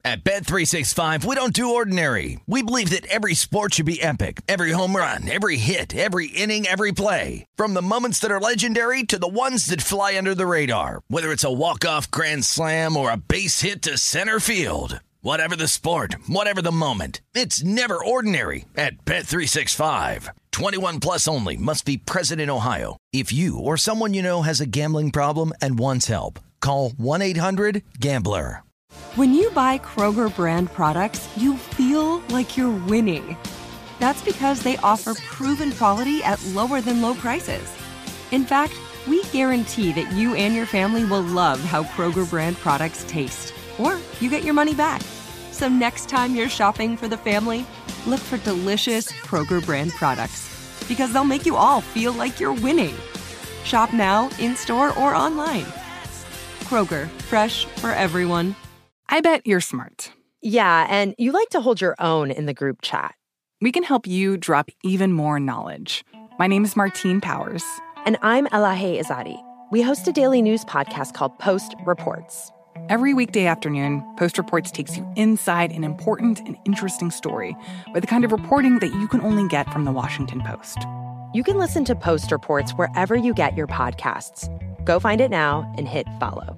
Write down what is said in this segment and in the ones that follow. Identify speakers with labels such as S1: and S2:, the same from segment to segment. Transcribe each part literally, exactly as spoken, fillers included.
S1: At Bet three sixty-five, we don't do ordinary. We believe that every sport should be epic. Every home run, every hit, every inning, every play. From the moments that are legendary to the ones that fly under the radar. Whether it's a walk-off grand slam or a base hit to center field. Whatever the sport, whatever the moment. It's never ordinary at Bet three sixty-five. twenty-one plus only. Must be present in Ohio. If you or someone you know has a gambling problem and wants help, call one eight hundred gambler.
S2: When you buy Kroger brand products, you feel like you're winning. That's because they offer proven quality at lower than low prices. In fact, we guarantee that you and your family will love how Kroger brand products taste, or you get your money back. So next time you're shopping for the family, look for delicious Kroger brand products, because they'll make you all feel like you're winning. Shop now, in-store, or online. Kroger, fresh for everyone.
S3: I bet you're smart.
S4: Yeah, and you like to hold your own in the group chat.
S3: We can help you drop even more knowledge. My name is Martine Powers.
S4: And I'm Elahe Izadi. We host a daily news podcast called Post Reports.
S3: Every weekday afternoon, Post Reports takes you inside an important and interesting story with the kind of reporting that you can only get from the Washington Post.
S4: You can listen to Post Reports wherever you get your podcasts. Go find it now and hit follow.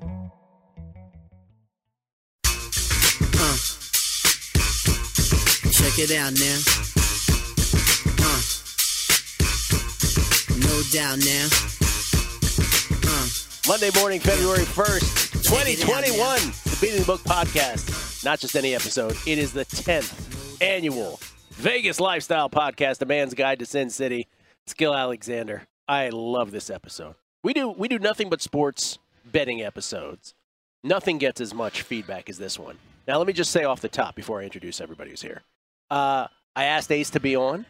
S5: Uh, check it out now. Uh, no doubt now. Uh,
S6: Monday morning, February first, twenty twenty-one. The Beating the Book podcast. Not just any episode. It is the tenth annual Vegas lifestyle podcast, A Man's Guide to Sin City. Skill Alexander. I love this episode. We do we do nothing but sports betting episodes. Nothing gets as much feedback as this one. Now, let me just say off the top before I introduce everybody who's here. Uh, I asked Ace to be on.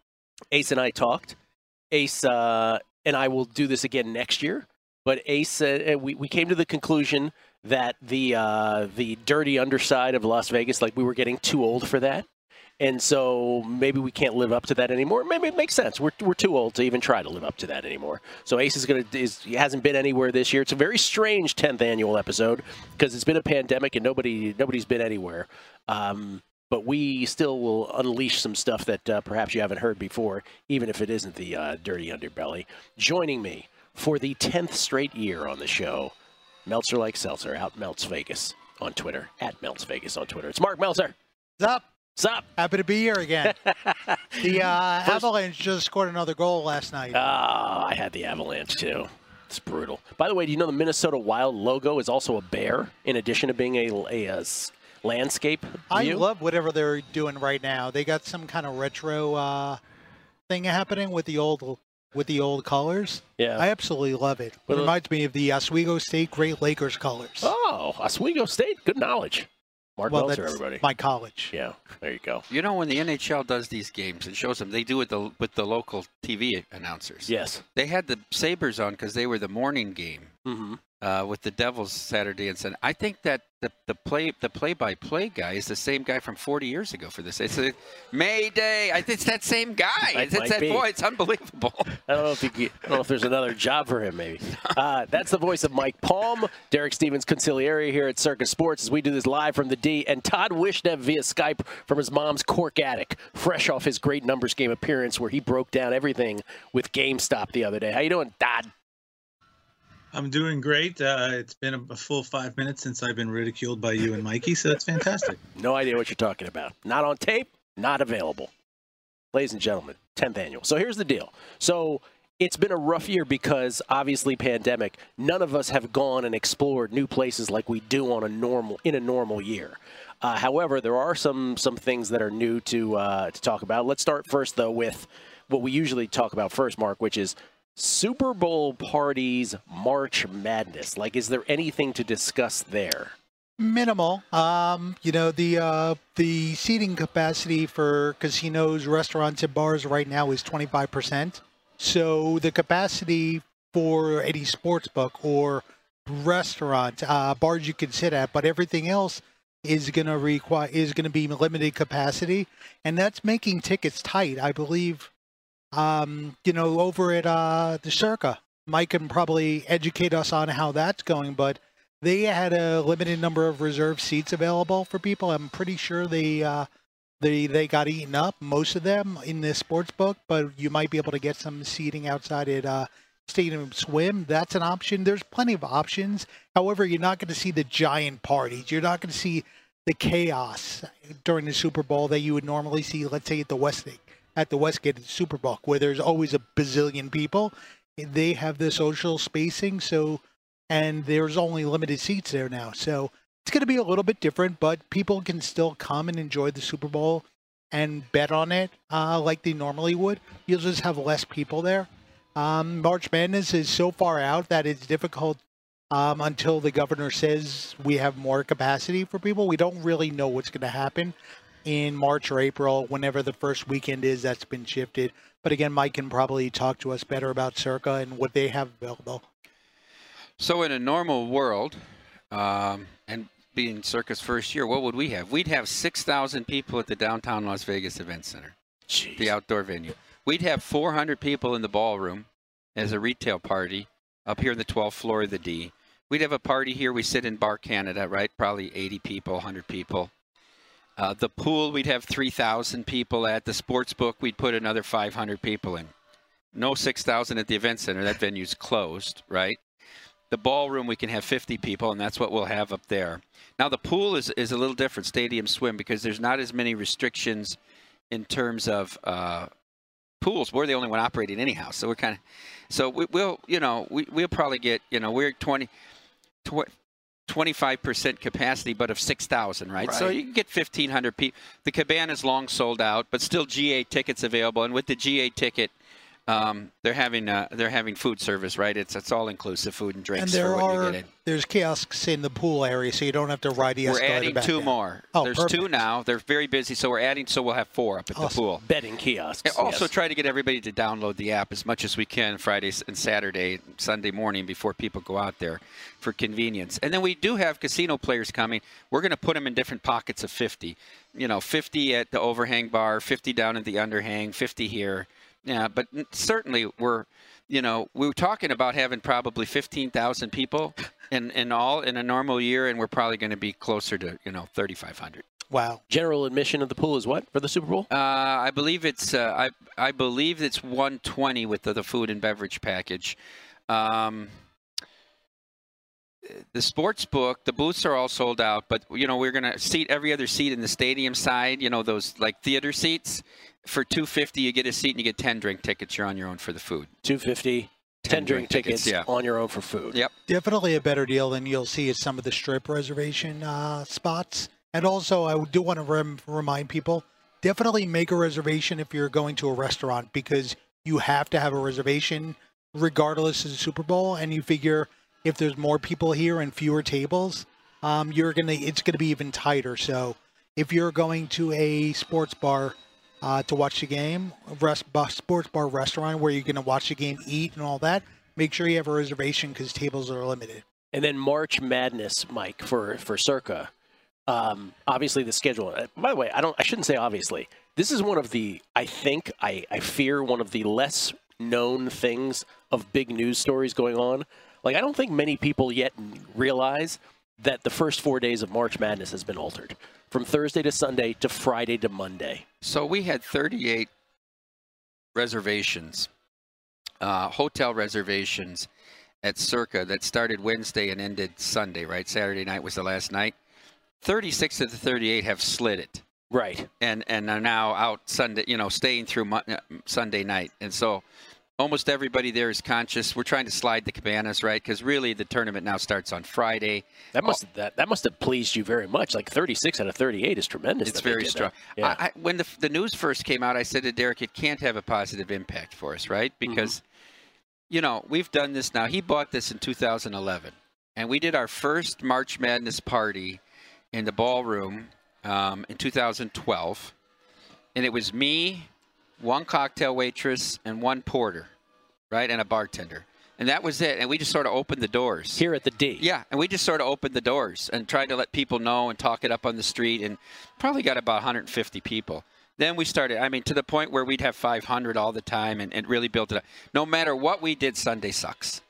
S6: Ace and I talked. Ace uh, and I will do this again next year. But Ace, uh, we, we came to the conclusion that the uh, the dirty underside of Las Vegas, like we were getting too old for that. And so maybe we can't live up to that anymore. Maybe it makes sense. We're we're too old to even try to live up to that anymore. So Ace is gonna is he hasn't been anywhere this year. It's a very strange tenth annual episode because it's been a pandemic and nobody nobody's been anywhere. Um, but we still will unleash some stuff that uh, perhaps you haven't heard before, even if it isn't the uh, dirty underbelly. Joining me for the tenth straight year on the show, Meltzer Like Seltzer, out Melts Vegas on Twitter, at Melts Vegas on Twitter. It's Mark Meltzer.
S7: What's up?
S6: What's up?
S7: Happy to be here again. the uh, First, Avalanche just scored another goal last night.
S6: Ah, uh, I had the Avalanche too. It's brutal. By the way, do you know the Minnesota Wild logo is also a bear in addition to being a, a, a landscape view?
S7: I love whatever they're doing right now. They got some kind of retro uh, thing happening with the old with the old colors.
S6: Yeah.
S7: I absolutely love it. It
S6: well,
S7: reminds me of the Oswego State Great Lakers colors.
S6: Oh, Oswego State. Good knowledge. Mark
S7: well,
S6: Meltzer,
S7: that's
S6: everybody.
S7: My college.
S6: Yeah, there you go.
S8: You know, when the N H L does these games and shows them, they do it the, with the local T V announcers.
S6: Yes.
S8: They had the Sabres on because they were the morning game
S6: mm-hmm.
S8: uh, with the Devils Saturday and Sunday. I think that the, the play the play-by-play guy is the same guy from forty years ago for this. It's a Mayday. I think it's that same guy.
S6: It
S8: it's it's that
S6: be.
S8: boy. It's unbelievable.
S6: I don't know if he, I don't know if there's another job for him. Maybe uh, that's the voice of Mike Palm, Derek Stevens Conciliary here at Circus Sports as we do this live from the D, and Todd Wishnev via Skype from his mom's Cork attic, fresh off his great numbers game appearance where he broke down everything with GameStop the other day. How you doing, Todd?
S9: I'm doing great. Uh, it's been a, a full five minutes since I've been ridiculed by you and Mikey, so that's fantastic.
S6: No idea what you're talking about. Not on tape, not available. Ladies and gentlemen, tenth annual. So here's the deal. So it's been a rough year because, obviously, pandemic. None of us have gone and explored new places like we do on a normal in a normal year. Uh, however, there are some some things that are new to uh, to talk about. Let's start first, though, with what we usually talk about first, Mark, which is Super Bowl parties, March Madness. Like, is there anything to discuss there?
S7: Minimal. Um, you know, the uh, the seating capacity for casinos, restaurants, and bars right now is twenty-five percent. So the capacity for any sports book or restaurant, uh, bars you can sit at, but everything else is going to require is going to be limited capacity, and that's making tickets tight. I believe, um, you know, over at uh, the Circa, Mike can probably educate us on how that's going, but they had a limited number of reserved seats available for people. I'm pretty sure they uh, they they got eaten up, most of them in the sports book, but you might be able to get some seating outside at uh, Stadium Swim. That's an option. There's plenty of options. However, you're not going to see the giant parties. You're not going to see the chaos during the Super Bowl that you would normally see, let's say, at the Westgate, at the Westgate Super Bowl, where there's always a bazillion people. They have the social spacing, so and there's only limited seats there now. So it's going to be a little bit different, but people can still come and enjoy the Super Bowl and bet on it uh, like they normally would. You'll just have less people there. Um, March Madness is so far out that it's difficult um, until the governor says we have more capacity for people. We don't really know what's going to happen in March or April, whenever the first weekend is that's been shifted. But again, Mike can probably talk to us better about Circa and what they have available.
S8: So in a normal world, um, and being Circa's first year, what would we have? We'd have six thousand people at the downtown Las Vegas Event Center, Jeez. the outdoor venue. We'd have four hundred people in the ballroom as a retail party up here in the twelfth floor of the D. We'd have a party here. We sit in Bar Canada, right? Probably eighty people, one hundred people. Uh, the pool, we'd have three thousand people at. The sports book, we'd put another five hundred people in. No six thousand at the event center. That venue's closed, right? The ballroom, we can have fifty people, and that's what we'll have up there. Now, the pool is, is a little different, Stadium Swim, because there's not as many restrictions in terms of uh, pools. We're the only one operating anyhow, so we're kind of – so we, we'll, you know, we, we'll probably get, you know, we're twenty, twenty-five percent capacity, but of six thousand, right? right? So you can get fifteen hundred people. The Cabana's long sold out, but still G A tickets available, and with the G A ticket – Um, they're having uh, they're having food service, right? It's it's all inclusive, food and drinks.
S7: And there
S8: for what
S7: are
S8: you get in.
S7: There's kiosks in the pool area, so you don't have to ride the
S8: We're
S7: escalator
S8: adding
S7: back
S8: two
S7: down.
S8: more.
S7: Oh,
S8: There's
S7: perfect.
S8: two now. They're very busy, so we're adding. So we'll have four up at
S7: Awesome.
S8: the pool.
S6: Betting kiosks.
S8: And also
S6: yes.
S8: try to get everybody to download the app as much as we can Friday and Saturday, Sunday morning before people go out there for convenience. And then we do have casino players coming. We're going to put them in different pockets of fifty. You know, fifty at the overhang bar, fifty down at the underhang, fifty here. Yeah, but certainly we're, you know, we were talking about having probably fifteen thousand people in, in all in a normal year, and we're probably going to be closer to, you know, thirty-five hundred.
S7: Wow.
S6: General admission of the pool is what for the Super Bowl?
S8: Uh, I believe it's uh, I I believe it's one twenty with the, the food and beverage package. Um, the sports book, the booths are all sold out, but you know we're gonna seat every other seat in the stadium side. You know those like theater seats. For two fifty, you get a seat and you get ten drink tickets. You're on your own for the food.
S6: two fifty, ten drink tickets,
S8: tickets yeah.
S6: on your own for food.
S8: Yep.
S7: Definitely a better deal than you'll see at some of the strip reservation uh, spots. And also, I do want to rem- remind people, definitely make a reservation if you're going to a restaurant, because you have to have a reservation regardless of the Super Bowl. And you figure if there's more people here and fewer tables, um, you're gonna it's gonna be even tighter. So if you're going to a sports bar Uh, to watch the game, rest, sports bar restaurant where you're going to watch the game, eat, and all that, make sure you have a reservation because tables are limited.
S6: And then March Madness, Mike, for for Circa. Um, obviously, the schedule. By the way, I don't. I shouldn't say obviously. This is one of the. I think. I, I fear one of the less known things of big news stories going on. Like I don't think many people yet realize that the first four days of March Madness has been altered. From Thursday to Sunday to Friday to Monday.
S8: So we had thirty-eight reservations, uh, hotel reservations at Circa that started Wednesday and ended Sunday, right? Saturday night was the last night. thirty-six of the thirty-eight have slid it.
S6: Right.
S8: And and are now out Sunday, you know, staying through Mo- Sunday night. And so almost everybody there is conscious. We're trying to slide the Cabanas, right? Because really the tournament now starts on Friday.
S6: That must oh. that, that must have pleased you very much. Like thirty-six out of thirty-eight is tremendous.
S8: It's very strong.
S6: Yeah.
S8: I, I, when the, the news first came out, I said to Derek, it can't have a positive impact for us, right? Because, mm-hmm. you know, we've done this now. He bought this in two thousand eleven. And we did our first March Madness party in the ballroom um, in two thousand twelve. And it was me, one cocktail waitress, and one porter, right, and a bartender. And that was it. And we just sort of opened the doors.
S6: Here at the D.
S8: Yeah, and we just sort of opened the doors and tried to let people know and talk it up on the street, and probably got about one hundred fifty people. Then we started, I mean, to the point where we'd have five hundred all the time and, and really built it up. No matter what we did, Sunday sucks.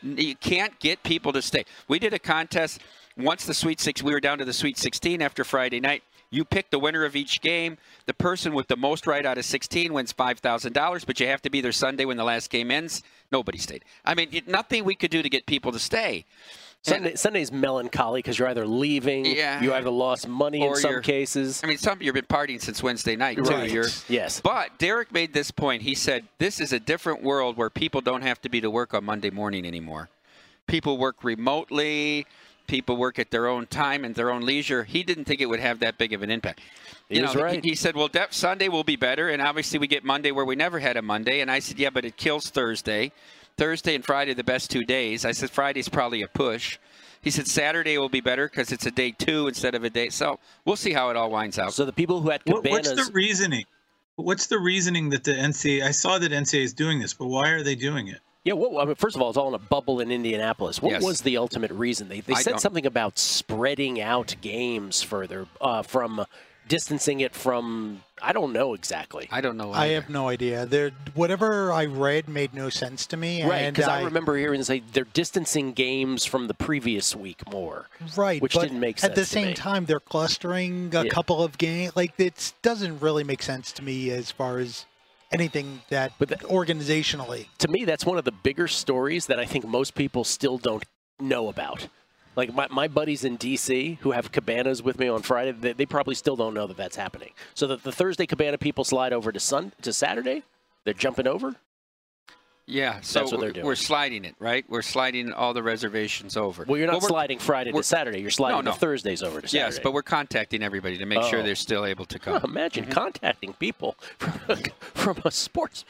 S8: You can't get people to stay. We did a contest once the Sweet Six. We were down to the Sweet sixteen after Friday night. You pick the winner of each game. The person with the most right out of sixteen wins five thousand dollars, but you have to be there Sunday when the last game ends. Nobody stayed. I mean, it, nothing we could do to get people to stay.
S6: Sunday, Sunday's melancholy because you're either leaving,
S8: yeah,
S6: you either lost money in some cases.
S8: I mean, some you've been partying since Wednesday night, too.
S6: Right.
S8: You're,
S6: yes.
S8: But Derek made this point. He said, this is a different world where people don't have to be to work on Monday morning anymore. People work remotely. People work at their own time and their own leisure. He didn't think it would have that big of an impact.
S6: He
S8: you
S6: was
S8: know,
S6: right.
S8: He, he said, well, def- Sunday will be better, and obviously we get Monday where we never had a Monday. And I said, yeah, but it kills Thursday. Thursday and Friday are the best two days. I said, Friday's probably a push. He said Saturday will be better because it's a day two instead of a day. So we'll see how it all winds out.
S6: So the people who had
S9: What,
S6: cabanas.
S9: what's the reasoning? What's the reasoning that the N C A A? I saw that N C A A is doing this, but why are they doing it?
S6: Yeah, well, I mean, first of all, it's all in a bubble in Indianapolis. What
S8: Yes.
S6: was the ultimate reason? They they
S8: I
S6: said
S8: don't-
S6: something about spreading out games further, uh, from distancing it from. I don't know exactly.
S8: I don't know.
S7: I
S8: either.
S7: have no idea. There, whatever I read made no sense to me.
S6: Right,
S7: and
S6: because I, I remember hearing them say they're distancing games from the previous week more.
S7: Right,
S6: which
S7: but
S6: didn't make sense
S7: at the
S6: to
S7: same
S6: me.
S7: time, they're clustering a
S6: Yeah.
S7: couple of games. Like, it doesn't really make sense to me as far as anything that,
S6: But that-
S7: organizationally.
S6: To me, that's one of the bigger stories that I think most people still don't know about. Like my, my buddies in D C who have cabanas with me on Friday, they, they probably still don't know that that's happening. So that the Thursday cabana people slide over to Sun to Saturday, they're jumping over.
S8: Yeah, so
S6: That's what they're
S8: we're-
S6: doing.
S8: we're sliding it, right? We're sliding all the reservations over.
S6: Well, you're not
S8: But we're-
S6: sliding Friday to
S8: we're-
S6: Saturday. You're sliding
S8: No, no.
S6: the Thursdays over to Saturday.
S8: Yes, but we're contacting everybody to make sure
S6: Oh.
S8: they're still able to
S6: Huh,
S8: come.
S6: imagine contacting people from a, from a sports.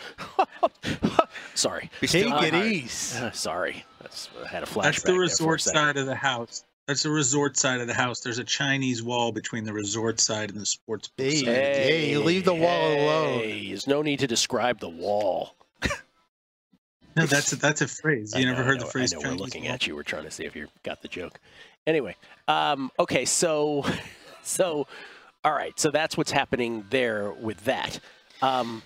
S6: Sorry.
S8: Be
S7: Take
S8: still
S7: it
S8: hard.
S7: easy.
S6: Uh, sorry. That's, I had a flashback.
S9: That's the
S6: there for a
S9: resort
S6: second.
S9: side of the house. That's the resort side of the house. There's a Chinese wall between the resort side and the sports book
S7: Hey,
S9: side.
S7: hey, you leave the wall alone.
S6: Hey, there's no need to describe the wall.
S9: No, that's a, that's a phrase. You
S6: I
S9: never
S6: know,
S9: heard
S6: I know,
S9: the phrase
S6: I know
S9: Chinese
S6: we're looking
S9: wall?
S6: at you. We're trying to see if you got the joke. Anyway, um, okay, so, so, all right, so that's what's happening there with that. Um,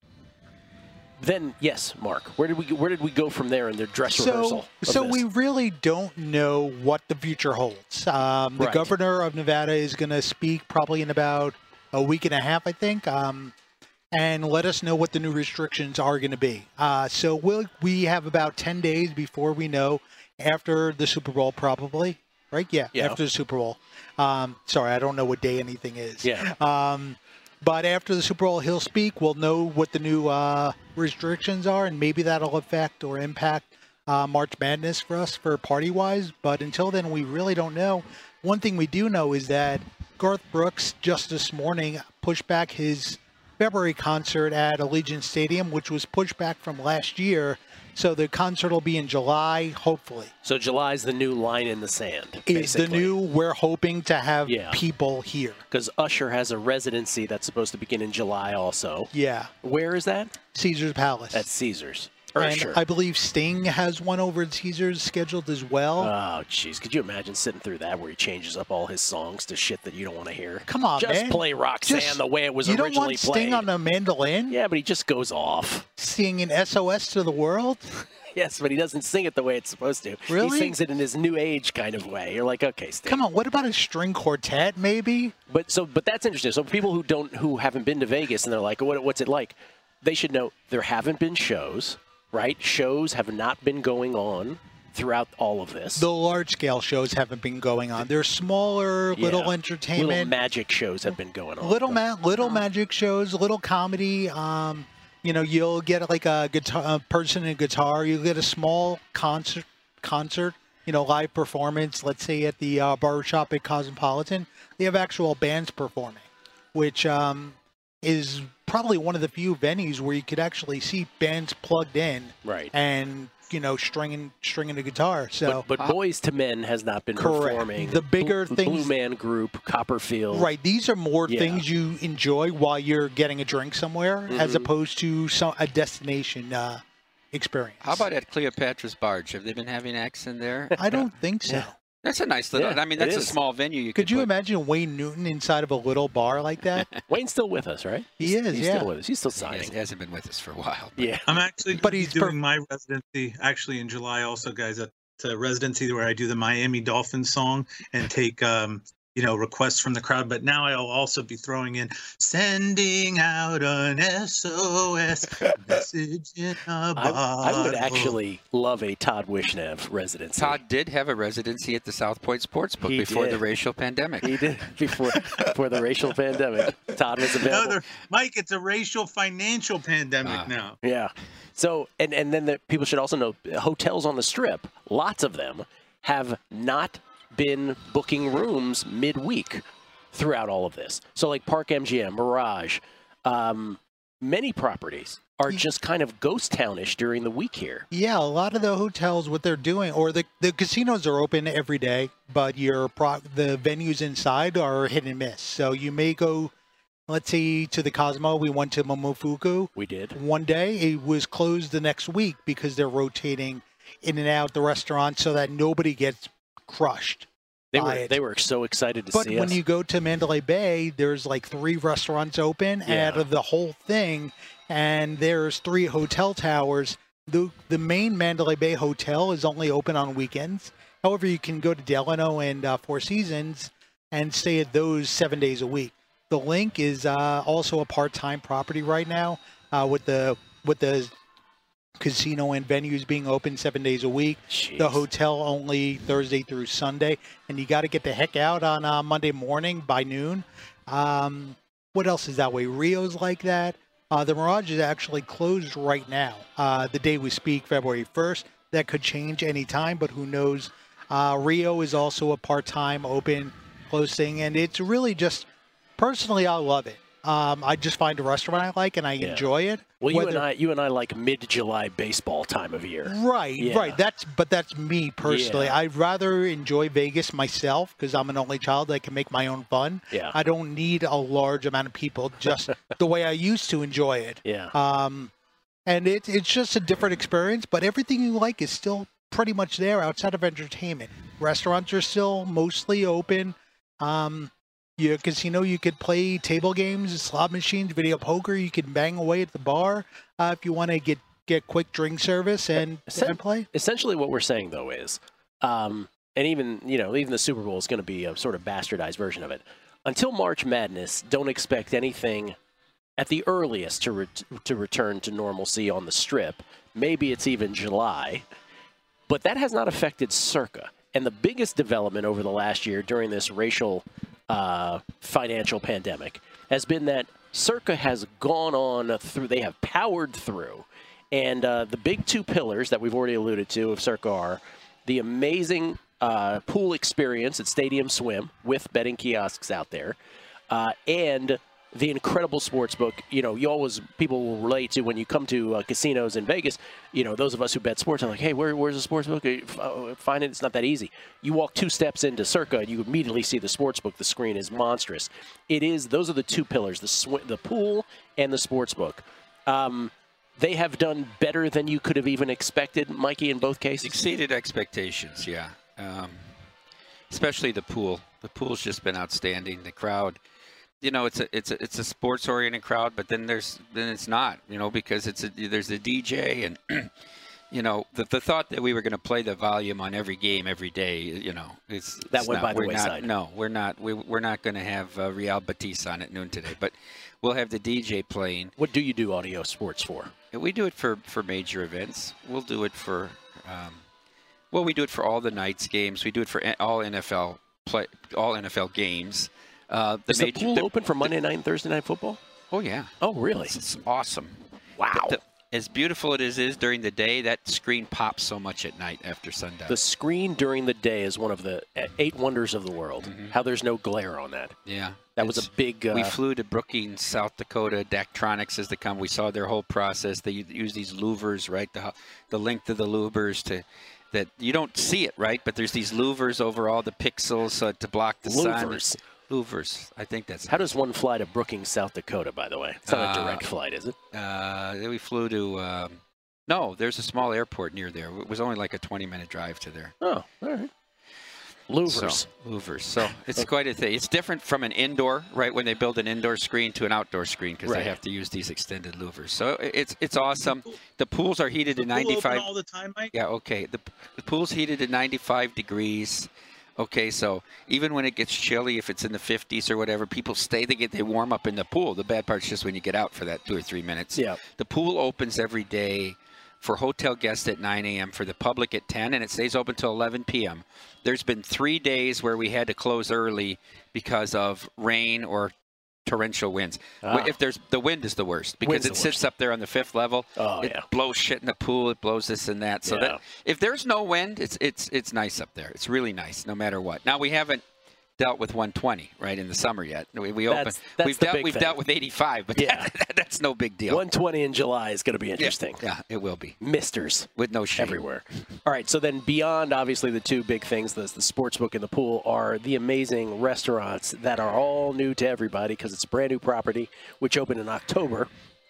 S6: then, yes, Mark, where did we where did we go from there in their dress rehearsal?
S7: So,
S6: of
S7: so
S6: this?
S7: we really don't know what the future holds. Um, the
S6: Right.
S7: governor of Nevada is going to speak probably in about a week and a half, I think, um, and let us know what the new restrictions are going to be. Uh, so we'll, we have about ten days before we know, after the Super Bowl probably, right? Yeah,
S6: Yeah.
S7: after the Super Bowl. Um, sorry, I don't know what day anything is.
S6: Yeah.
S7: Um, but after the Super Bowl, he'll speak. We'll know what the new uh, restrictions are, and maybe that'll affect or impact uh, March Madness for us for party-wise. But until then, we really don't know. One thing we do know is that Garth Brooks just this morning pushed back his February concert at Allegiant Stadium, which was pushed back from last year. So the concert will be in July, hopefully.
S6: So July's the new line in the sand.
S7: Is the new, we're hoping to have
S6: Yeah.
S7: people here.
S6: Because Usher has a residency that's supposed to begin in July also.
S7: Yeah.
S6: Where is that?
S7: Caesar's Palace.
S6: At Caesars.
S7: And
S6: Usher.
S7: I believe Sting has one over at Caesars scheduled as well.
S6: Oh, jeez. Could you imagine sitting through that where he changes up all his songs to shit that you don't want to hear?
S7: Come on,
S6: just
S7: man.
S6: play Roxanne
S7: Just-
S6: the way it was
S7: you
S6: originally
S7: don't want
S6: played.
S7: Sting on the mandolin
S6: Yeah, but he just goes off.
S7: singing S O S to the world?
S6: Yes, but he doesn't sing it the way it's supposed to.
S7: Really?
S6: He sings it in his new age kind of way. You're like, okay, Sting.
S7: Come on, what about a string quartet, maybe?
S6: But so, but that's interesting. So people who don't, who haven't been to Vegas and they're like, what, what's it like? They should know there haven't been shows, right? Shows have not been going on throughout all of this.
S7: The large-scale shows haven't been going on. There's smaller, little
S6: Yeah.
S7: entertainment.
S6: Little magic shows have been going on.
S7: Little ma- little magic shows, little comedy. Um, you know, you'll get like a guitar a person in guitar. You'll get a small concert, concert. You know, live performance. Let's say at the uh, barbershop at Cosmopolitan, they have actual bands performing, which um, is probably one of the few venues where you could actually see bands plugged in,
S6: Right.
S7: and you know, stringing stringing a guitar. So,
S6: But, but Boys to Men has not been
S7: Correct.
S6: performing.
S7: The bigger
S6: Blue,
S7: things-
S6: Blue Man Group, Copperfield.
S7: right, these are more
S6: Yeah.
S7: things you enjoy while you're getting a drink somewhere, as
S6: Mhm.
S7: opposed to some a destination uh, experience.
S8: How about at Cleopatra's Barge? Have they been having acts in there?
S7: I don't think so.
S8: That's a nice little.
S6: Yeah,
S8: I mean, that's
S6: it
S8: a
S6: is.
S8: small venue. You
S7: Could you
S8: put,
S7: imagine Wayne Newton inside of a little bar like that?
S6: Wayne's still with us, right?
S7: He is,
S6: He's
S7: yeah.
S6: still with us. He's still
S8: He
S6: signing.
S8: has- hasn't been with us for a while. But
S6: Yeah.
S9: I'm actually
S7: But
S9: but
S7: he's
S9: he's
S7: per-
S9: doing my residency actually in July also, guys. At a residency where I do the Miami Dolphins song and take um, you know, requests from the crowd. But now I'll also be throwing in sending out an S O S message in a
S6: I, I would
S9: bottle.
S6: actually love a Todd Wishnev residency.
S8: Todd did have a residency at the South Point Sportsbook
S6: He
S8: before
S6: did.
S8: the racial pandemic.
S6: He did before before the racial pandemic. Todd was
S9: No,
S6: available.
S9: they're- Mike, it's a racial financial pandemic
S8: Ah.
S9: now.
S6: Yeah. So, and, and then the, people should also know hotels on the Strip, lots of them, have not been booking rooms midweek throughout all of this. So, like Park M G M, Mirage, um, many properties are just kind of ghost townish during the week here.
S7: Yeah, a lot of the hotels, what they're doing, or the, the casinos are open every day, but your pro, the venues inside are hit and miss. So you may go, let's say, to the Cosmo. We went to Momofuku.
S6: We did.
S7: One day, it was closed the next week because they're rotating in and out the restaurant so that nobody gets crushed.
S6: They
S7: by
S6: were
S7: it.
S6: they were so excited to
S7: But
S6: see
S7: when
S6: us.
S7: you go to Mandalay Bay, there's like three restaurants open
S6: Yeah.
S7: out of the whole thing, and there's three hotel towers. The the main Mandalay Bay hotel is only open on weekends. However, you can go to Delano and uh, Four Seasons and stay at those seven days a week. The Link is uh, also a part-time property right now uh, with the with the casino and venues being open seven days a week.
S6: Jeez.
S7: The hotel only Thursday through Sunday, and you got to get the heck out on uh, Monday morning by noon. Um, what else is that way? Rio's like that. Uh, the Mirage is actually closed right now. Uh, the day we speak, February first. That could change anytime, but who knows? Uh, Rio is also a part-time open closed thing, and it's really just personally, I love it. Um, I just find a restaurant I like and I
S6: Yeah.
S7: enjoy it.
S6: well, you
S7: Whether-
S6: and I you and I like mid-July baseball time of year.
S7: Right,
S6: Yeah.
S7: right. That's but that's me personally.
S6: Yeah.
S7: I'd rather enjoy Vegas myself because I'm an only child. I can make my own fun.
S6: Yeah.
S7: I don't need a large amount of people, just the way I used to enjoy it.
S6: Yeah.
S7: Um, and it, it's just a different experience. But everything you like is still pretty much there outside of entertainment. Restaurants are still mostly open. Um, Your casino, you could play table games, slot machines, video poker. You can bang away at the bar uh, if you want to get get quick drink service and,
S6: Essen-
S7: and play.
S6: Essentially, what we're saying though is, um, and even you know, even the Super Bowl is going to be a sort of bastardized version of it. Until March Madness, don't expect anything at the earliest to re- to return to normalcy on the Strip. Maybe it's even July, but that has not affected Circa. And the biggest development over the last year during this racial uh, financial pandemic has been that Circa has gone on through, they have powered through. And uh, the big two pillars that we've already alluded to of Circa are the amazing uh, pool experience at Stadium Swim with betting kiosks out there, uh, and the incredible sports book. You know, you always, people will relate to when you come to uh, casinos in Vegas, you know, those of us who bet sports are like, hey, where, where's the sports book? Uh, Find it. It's not that easy. You walk two steps into Circa and you immediately see the sports book. The screen is monstrous. It is, those are the two pillars, the sw- the pool and the sports book. Um, they have done better than you could have even expected, Mikey, in both cases.
S8: Exceeded expectations, yeah. Um, especially the pool. The pool's just been outstanding. The crowd, you know, it's a it's a it's a sports oriented crowd, but then there's then it's not, you know, because it's a, there's a D J and you know the the thought that we were going to play the volume on every game every day, you know, it's
S6: That
S8: it's
S6: went
S8: not,
S6: by the
S8: we're
S6: wayside.
S8: Not, no, we're not. We we're not going to have uh, Real Betis on at noon today, but we'll have the D J playing.
S6: What do you do audio sports for?
S8: We do it for, for major events. We'll do it for, um, well, we do it for all the Knights games. We do it for all N F L play, all N F L games. Uh, the
S6: Is
S8: major,
S6: the pool
S8: the-
S6: open for Monday night and Thursday night football?
S8: Oh yeah.
S6: Oh, really?
S8: It's, it's awesome.
S6: Wow.
S8: The- as beautiful it is, is during the day, that screen pops so much at night after sundown.
S6: The screen during the day is one of the uh, eight wonders of the world. How there's no glare on that.
S8: yeah.
S6: That was a
S8: It's-
S6: big. Uh,
S8: we flew to Brookings, South Dakota. Daktronics is the company. We saw their whole process. They use these louvers, right? The the length of the louvers to that you don't see it, right? But there's these louvers over all the pixels so to block the
S6: Louvers.
S8: sun. Louvers. I think that's.
S6: How does one fly to Brookings, South Dakota? By the way, it's not a
S8: Uh,
S6: direct flight, is it?
S8: Uh, then we flew to. Um, no, there's a small airport near there. It was only like a twenty minute drive to there.
S6: Oh, all right. Louvers.
S8: So, louvers. So it's quite a thing. It's different from an indoor, right? When they build an indoor screen to an outdoor screen because
S6: Right.
S8: they have to use these extended louvers. So it's it's awesome. The pools are heated to
S9: Pool open
S8: ninety-five.
S9: all the time, Mike?
S8: Yeah, okay. The, the pool's heated at ninety-five degrees. Okay, so even when it gets chilly, if it's in the fifties or whatever, people stay. They get they warm up in the pool. The bad part's just when you get out for that two or three minutes.
S6: Yeah.
S8: The pool opens every day for hotel guests at nine a.m., for the public at ten, and it stays open till eleven p.m. There's been three days where we had to close early because of rain or torrential winds.
S6: Ah.
S8: If there's the wind is the worst because
S6: Wind's
S8: it
S6: the
S8: sits up there on the fifth level.
S6: Oh,
S8: it
S6: yeah.
S8: blows shit in the pool. It blows this and that. So
S6: Yeah.
S8: that if there's no wind, it's it's it's nice up there. It's really nice no matter what. Now we haven't dealt with one twenty right in the summer yet. We, we open.
S6: That's- that's
S8: we've
S6: the
S8: dealt
S6: big
S8: we've
S6: thing.
S8: dealt with eighty-five, but
S6: Yeah.
S8: that, that's no big deal.
S6: one twenty in July is going to be interesting.
S8: Yeah, it will be.
S6: Misters
S8: with no shade
S6: everywhere. All right, so then beyond obviously the two big things, the, the sports book and the pool, are the amazing restaurants that are all new to everybody because it's a brand new property, which opened in October.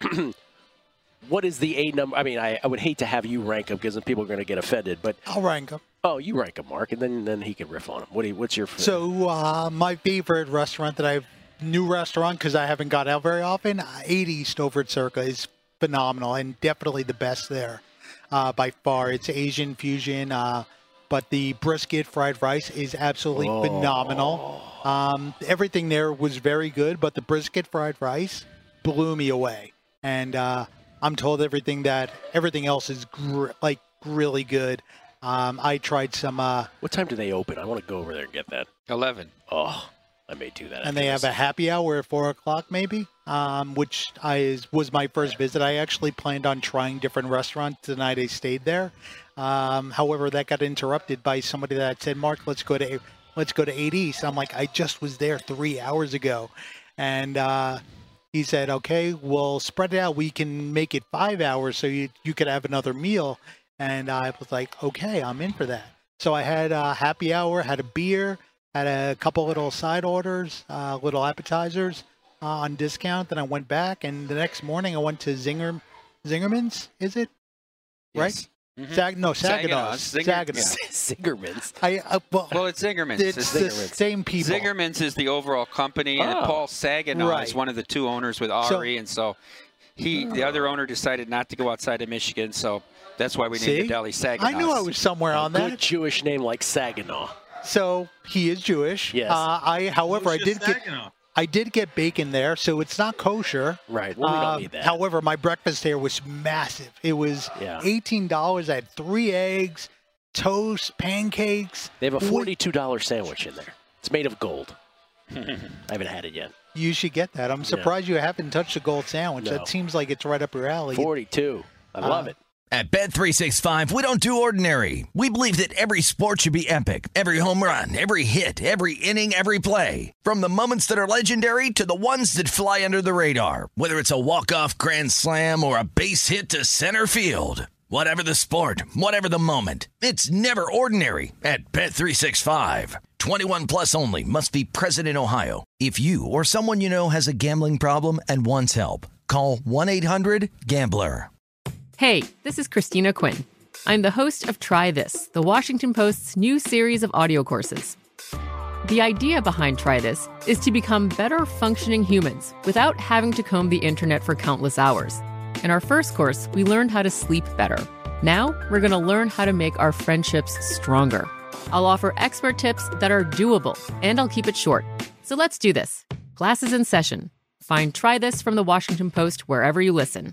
S6: What is the A number? I mean, I, I would hate to have you rank them because then people are going to get offended. But
S7: I'll rank them.
S6: Oh, you rank them, Mark, and then then he can riff on them. What do you, what's your
S7: So uh, my favorite restaurant that I've new restaurant because I haven't got out very often. uh, eight East over at Circa is phenomenal and definitely the best there uh, by far. It's Asian fusion, uh, but the brisket fried rice is absolutely
S6: Oh.
S7: phenomenal. Um, everything there was very good, but the brisket fried rice blew me away. And uh, I'm told everything that everything else is gr- like really good. Um, I tried some. Uh,
S6: what time do they open? I want to go over there and get that.
S8: eleven.
S6: Oh, I may do that.
S7: and
S6: after
S7: they have
S6: this.
S7: a happy hour at four o'clock, maybe, um, which I was my first visit. I actually planned on trying different restaurants the night I stayed there. Um, however, that got interrupted by somebody that said, "Mark, let's go to let's go to eight East." I'm like, I just was there three hours ago, and uh, he said, "Okay, we'll spread it out. We can make it five hours so you you could have another meal." And I was like, "Okay, I'm in for that." So I had a happy hour, had a beer. Had a couple little side orders, uh, little appetizers uh, on discount. Then I went back, and the next morning I went to Zinger, Zingerman's. Is it right?
S8: Yes. Mhm.
S7: Sag, no, Saginaw's.
S8: Zinger-
S7: Saginaw's.
S6: Zingerman's.
S7: I uh, well,
S8: Well, it's Zingerman's.
S7: it's
S8: It's
S7: the
S8: Zingerman's.
S7: same people.
S8: Zingerman's is the overall company, and
S6: Oh.
S8: Paul Saginaw
S7: Right.
S8: is one of the two owners with
S7: So-
S8: Ari, and so he, the other owner, decided not to go outside of Michigan, so that's why we named
S7: See?
S8: the deli Saginaw.
S7: I knew I was somewhere on
S6: Good
S7: that.
S6: Jewish name like Saginaw.
S7: So he is Jewish.
S6: Yes.
S7: Uh, I, however, I
S9: Lucia
S7: did get
S9: Saginaw.
S7: I did get bacon there, so it's not kosher.
S6: Right. Well, we don't
S7: Um,
S6: need that.
S7: However, my breakfast there was massive. It was
S6: Yeah.
S7: eighteen dollars. I had three eggs, toast, pancakes.
S6: They have a
S7: Wh-
S6: forty-two dollar sandwich in there. It's made of gold. I haven't had it yet.
S7: You should get that. I'm surprised you haven't touched the gold sandwich.
S6: No.
S7: That seems like it's right up your alley.
S6: forty-two. I love
S7: Uh,
S6: it.
S1: At Bet three sixty-five, we don't do ordinary. We believe that every sport should be epic. Every home run, every hit, every inning, every play. From the moments that are legendary to the ones that fly under the radar. Whether it's a walk-off grand slam or a base hit to center field. Whatever the sport, whatever the moment. It's never ordinary at Bet three sixty-five. twenty-one plus only. Must be present in Ohio. If you or someone you know has a gambling problem and wants help, call one eight hundred gambler.
S10: Hey, this is Christina Quinn. I'm the host of Try This, the Washington Post's new series of audio courses. The idea behind Try This is to become better functioning humans without having to comb the internet for countless hours. In our first course, we learned how to sleep better. Now, we're going to learn how to make our friendships stronger. I'll offer expert tips that are doable, and I'll keep it short. So let's do this. Class is in session. Find Try This from the Washington Post wherever you listen.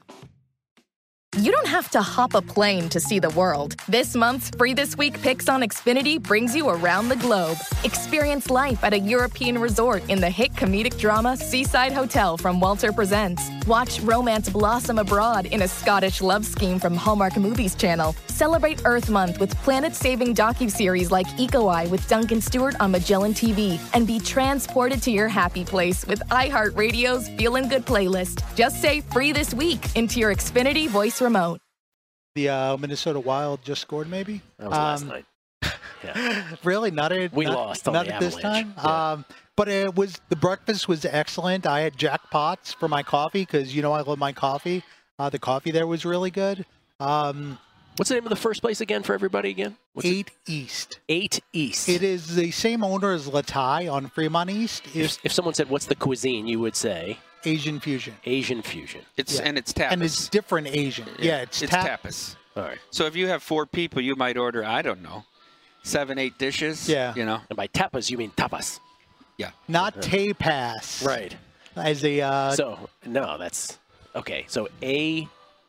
S11: You don't have to hop a plane to see the world. This month's Free This Week Picks on Xfinity brings you around the globe. Experience life at a European resort in the hit comedic drama Seaside Hotel from Walter Presents. Watch romance blossom abroad in a Scottish love scheme from Hallmark Movies Channel. Celebrate Earth Month with planet-saving docuseries like Eco Eye with Duncan Stewart on Magellan T V. And be transported to your happy place with iHeartRadio's Feelin' Good playlist. Just say Free This Week into your Xfinity voice remote.
S7: The uh, Minnesota Wild just scored, maybe.
S6: That was last
S7: Um,
S6: night. Yeah.
S7: Really, not at
S6: We
S7: not,
S6: lost on
S7: not
S6: the
S7: at this
S6: Avalanche.
S7: time.
S6: Yeah.
S7: Um, but it was the breakfast was excellent. I had jackpots for my coffee because you know I love my coffee. Uh, the coffee there was really good. Um,
S6: What's the name of the first place again for everybody again? What's
S7: Eight
S6: it?
S7: East.
S6: Eight East.
S7: It is the same owner as Latai on Fremont East.
S6: If, if someone said, what's the cuisine, you would say?
S7: Asian fusion.
S6: Asian fusion.
S8: It's
S7: Yeah.
S8: and it's tapas.
S7: And it's different Asian. Yeah, it's,
S8: it's
S7: tap-
S8: tapas.
S6: All right.
S8: So if you have four people, you might order, I don't know, seven, eight dishes.
S7: Yeah.
S8: You know.
S6: And by tapas, you mean tapas.
S8: Yeah.
S7: Not tapas.
S6: Right.
S7: As a uh,
S6: So, no, that's... Okay, so A...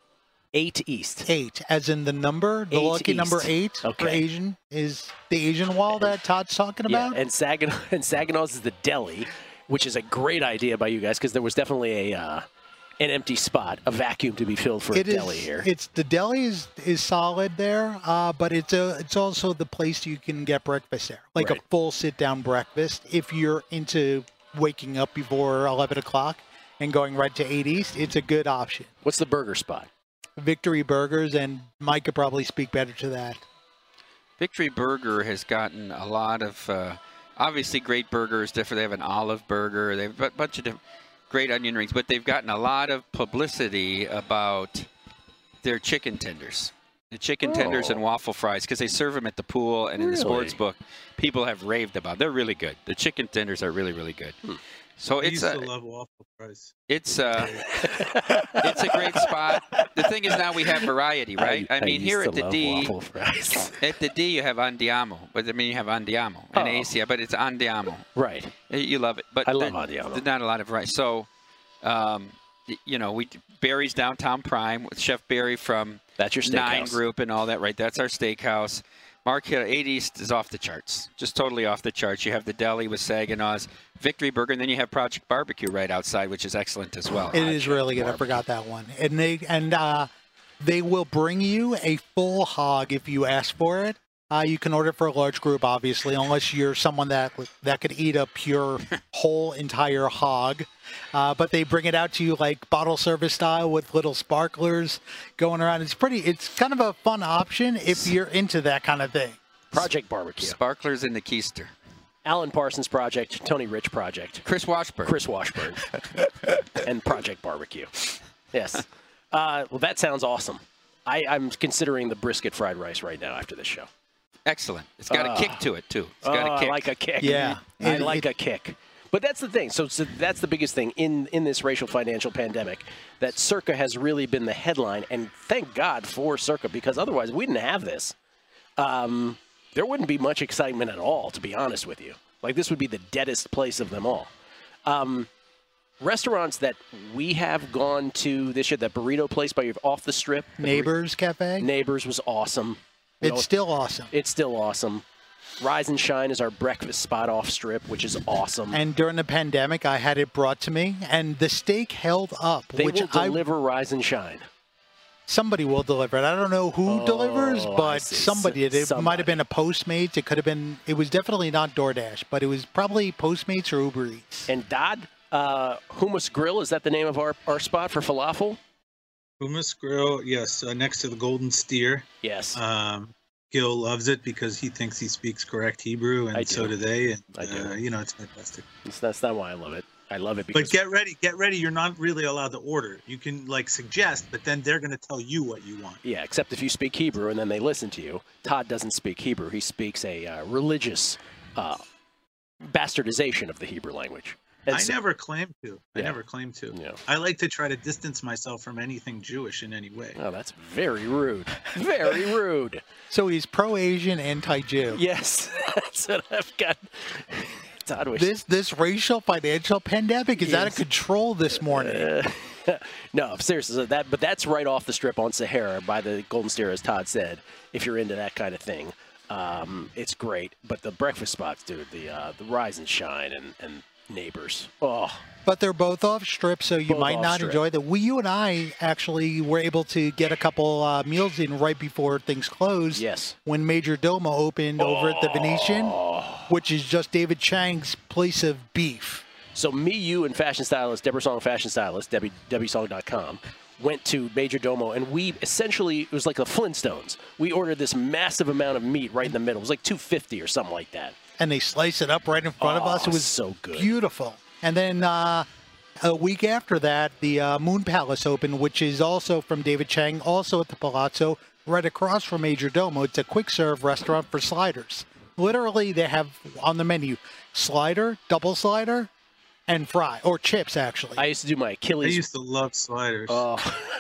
S6: Eight East.
S7: eight, as in the number, the
S6: Eight
S7: lucky
S6: East.
S7: number eight for
S6: Okay.
S7: Asian is the Asian wall that Todd's talking
S6: Yeah,
S7: about.
S6: and Saginaw and Saginaw's is the deli, which is a great idea by you guys because there was definitely a uh, an empty spot, a vacuum to be filled for
S7: It
S6: a
S7: is.
S6: deli here.
S7: It's the deli is is solid there, uh, but it's a it's also the place you can get breakfast there, like
S6: Right.
S7: a full sit down breakfast. If you're into waking up before eleven o'clock and going right to eight East, it's a good option.
S6: What's the burger spot?
S7: Victory Burgers, and Mike could probably speak better to that.
S8: Victory Burger has gotten a lot of, uh, obviously great burgers. Different. They have an olive burger. They have a bunch of different, great onion rings, but they've gotten a lot of publicity about their chicken tenders. The chicken tenders and
S6: Oh.
S8: waffle fries, because they serve them at the pool and in the sports
S6: Really?
S8: book. People have raved about. They're really good. The chicken tenders are really, really good.
S6: Hmm.
S8: So
S9: I
S8: it's
S9: used
S8: a,
S9: to love waffle fries.
S8: it's uh, it's a great spot. The thing is now we have variety, right? I, mean,
S6: used
S8: here
S6: to
S8: at the
S6: love
S8: D,
S6: waffle fries.
S8: at the D you have Andiamo, but I mean you have Andiamo and
S6: Oh.
S8: Asia, but it's Andiamo.
S6: Right.
S8: You love it, but
S6: I love
S8: there-
S6: Andiamo.
S8: There's not a lot of variety. So, um, y- you know, we Barry's Downtown Prime with Chef Barry from
S6: That's your
S8: Nine
S6: steakhouse.
S8: Group and all that, right? That's our steakhouse. Mark Hill, eight East is off the charts, just totally off the charts. You have the deli with Saginaw's, Victory Burger, and then you have Project Barbecue right outside, which is excellent as well.
S7: It is really good. I forgot that one. And they and uh, they will bring you a full hog if you ask for it. Uh, you can order for a large group, obviously, unless you're someone that that could eat a pure whole entire hog. Uh, but they bring it out to you like bottle service style with little sparklers going around. It's pretty. It's kind of a fun option if you're into that kind of thing.
S6: Project Barbecue.
S8: Sparklers in the Keister.
S6: Alan Parsons Project, Tony Rich Project,
S8: Chris Washburn.
S6: Chris Washburn, and Project Barbecue. Yes. Uh, well, that sounds awesome. I, I'm considering the brisket fried rice right now after this show.
S8: Excellent. It's got
S6: Uh,
S8: a kick to it, too. It's
S6: Oh,
S8: got a kick.
S6: I like a kick.
S7: Yeah.
S6: I
S7: It-
S6: like
S7: it-
S6: a kick. But that's the thing. So, so that's the biggest thing in, in this racial financial pandemic, that Circa has really been the headline. And thank God for Circa, because otherwise we didn't have this. Um, there wouldn't be much excitement at all, to be honest with you. Like, this would be the deadest place of them all. Um, restaurants that we have gone to this year, that burrito place by your off the strip. the burri-
S7: Neighbors Cafe.
S6: Neighbors was awesome. You
S7: It's
S6: know,
S7: still awesome.
S6: it's still awesome. Rise and Shine is our breakfast spot off strip, which is awesome.
S7: And during the pandemic, I had it brought to me, and the steak held up.
S6: They
S7: which
S6: will
S7: I,
S6: deliver Rise and Shine.
S7: somebody will deliver it. I don't know who delivers,
S6: Oh, I
S7: but
S6: see.
S7: somebody did. It
S6: Somebody.
S7: might have been a Postmates. It could have been. It was definitely not DoorDash, but it was probably Postmates or Uber Eats.
S6: And Dodd, uh, Hummus Grill, is that the name of our, our spot for falafel?
S9: Hummus Grill, yes, uh, next to the Golden Steer.
S6: Yes.
S9: Um, Gil loves it because he thinks he speaks correct Hebrew, and
S6: I
S9: so
S6: do.
S9: do they. And,
S6: I do.
S9: Uh, you know, it's fantastic.
S6: That's, that's not why I love it. I love it because
S9: But get ready, get ready. You're not really allowed to order. You can like suggest, but then they're going to tell you what you want.
S6: yeah, except if you speak Hebrew and then they listen to you. Todd doesn't speak Hebrew. He speaks a uh, religious uh, bastardization of the Hebrew language. And
S9: I
S6: so-
S9: never claimed to. I
S6: Yeah.
S9: never claimed to.
S6: Yeah.
S9: I like to try to distance myself from anything Jewish in any way.
S6: Oh, that's very rude. Very rude.
S7: So he's pro-Asian, anti-Jew.
S6: Yes, that's what I've got. Todd wish.
S7: This this racial financial pandemic is out of
S6: Yes.
S7: control this morning.
S6: No, seriously, so that but that's right off the strip on Sahara by the Golden Steer, as Todd said. If you're into that kind of thing, um, it's great. But the breakfast spots, dude, the uh, the Rise and Shine and, and Neighbors. Oh,
S7: But they're both off strip, so you
S6: Both
S7: might
S6: off
S7: not
S6: strip.
S7: enjoy them. We, you and I actually were able to get a couple uh, meals in right before things closed.
S6: yes.
S7: When Major Domo opened over at the Venetian, which is just David Chang's place of beef.
S6: So me, you, and fashion stylist Deborah Song, fashion stylist Debbie Debbie Song dot com went to Major Domo, and we essentially it was like the Flintstones. We ordered this massive amount of meat right in the middle. It was like two fifty or something like that.
S7: And they slice it up right in front of
S6: Oh,
S7: us. It was
S6: so good.
S7: beautiful. And then uh, a week after that, the uh, Moon Palace opened, which is also from David Chang, also at the Palazzo. right across from Major Domo. It's a quick serve restaurant for sliders. Literally, they have on the menu slider, double slider, and fry, or chips, actually.
S6: I used to do my Achilles.
S9: I used to love sliders.
S6: Oh.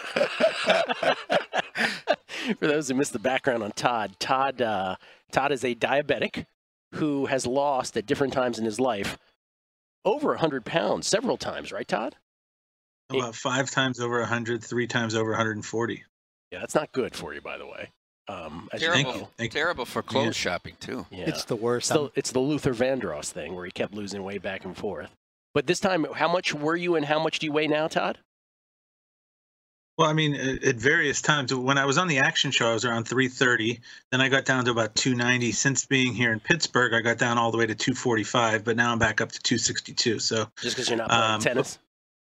S6: For those who missed the background on Todd, Todd, uh, Todd is a diabetic who has lost at different times in his life over one hundred pounds several times, right, Todd?
S9: About five times over one hundred, three times over one hundred forty.
S6: Yeah, that's not good for you, by the way. Um, as
S8: terrible,
S6: you know.
S9: Thank you.
S8: terrible for clothes
S9: Yeah.
S8: shopping too.
S6: Yeah.
S7: It's the worst.
S6: It's the, it's the Luther Vandross thing where he kept losing weight back and forth. But this time, how much were you and how much do you weigh now, Todd?
S9: Well, I mean, at, at various times. When I was on the action show, I was around three thirty. Then I got down to about two ninety. Since being here in Pittsburgh, I got down all the way to two forty-five, but now I'm back up to two sixty-two. So
S6: Just because you're not playing
S9: um,
S6: tennis?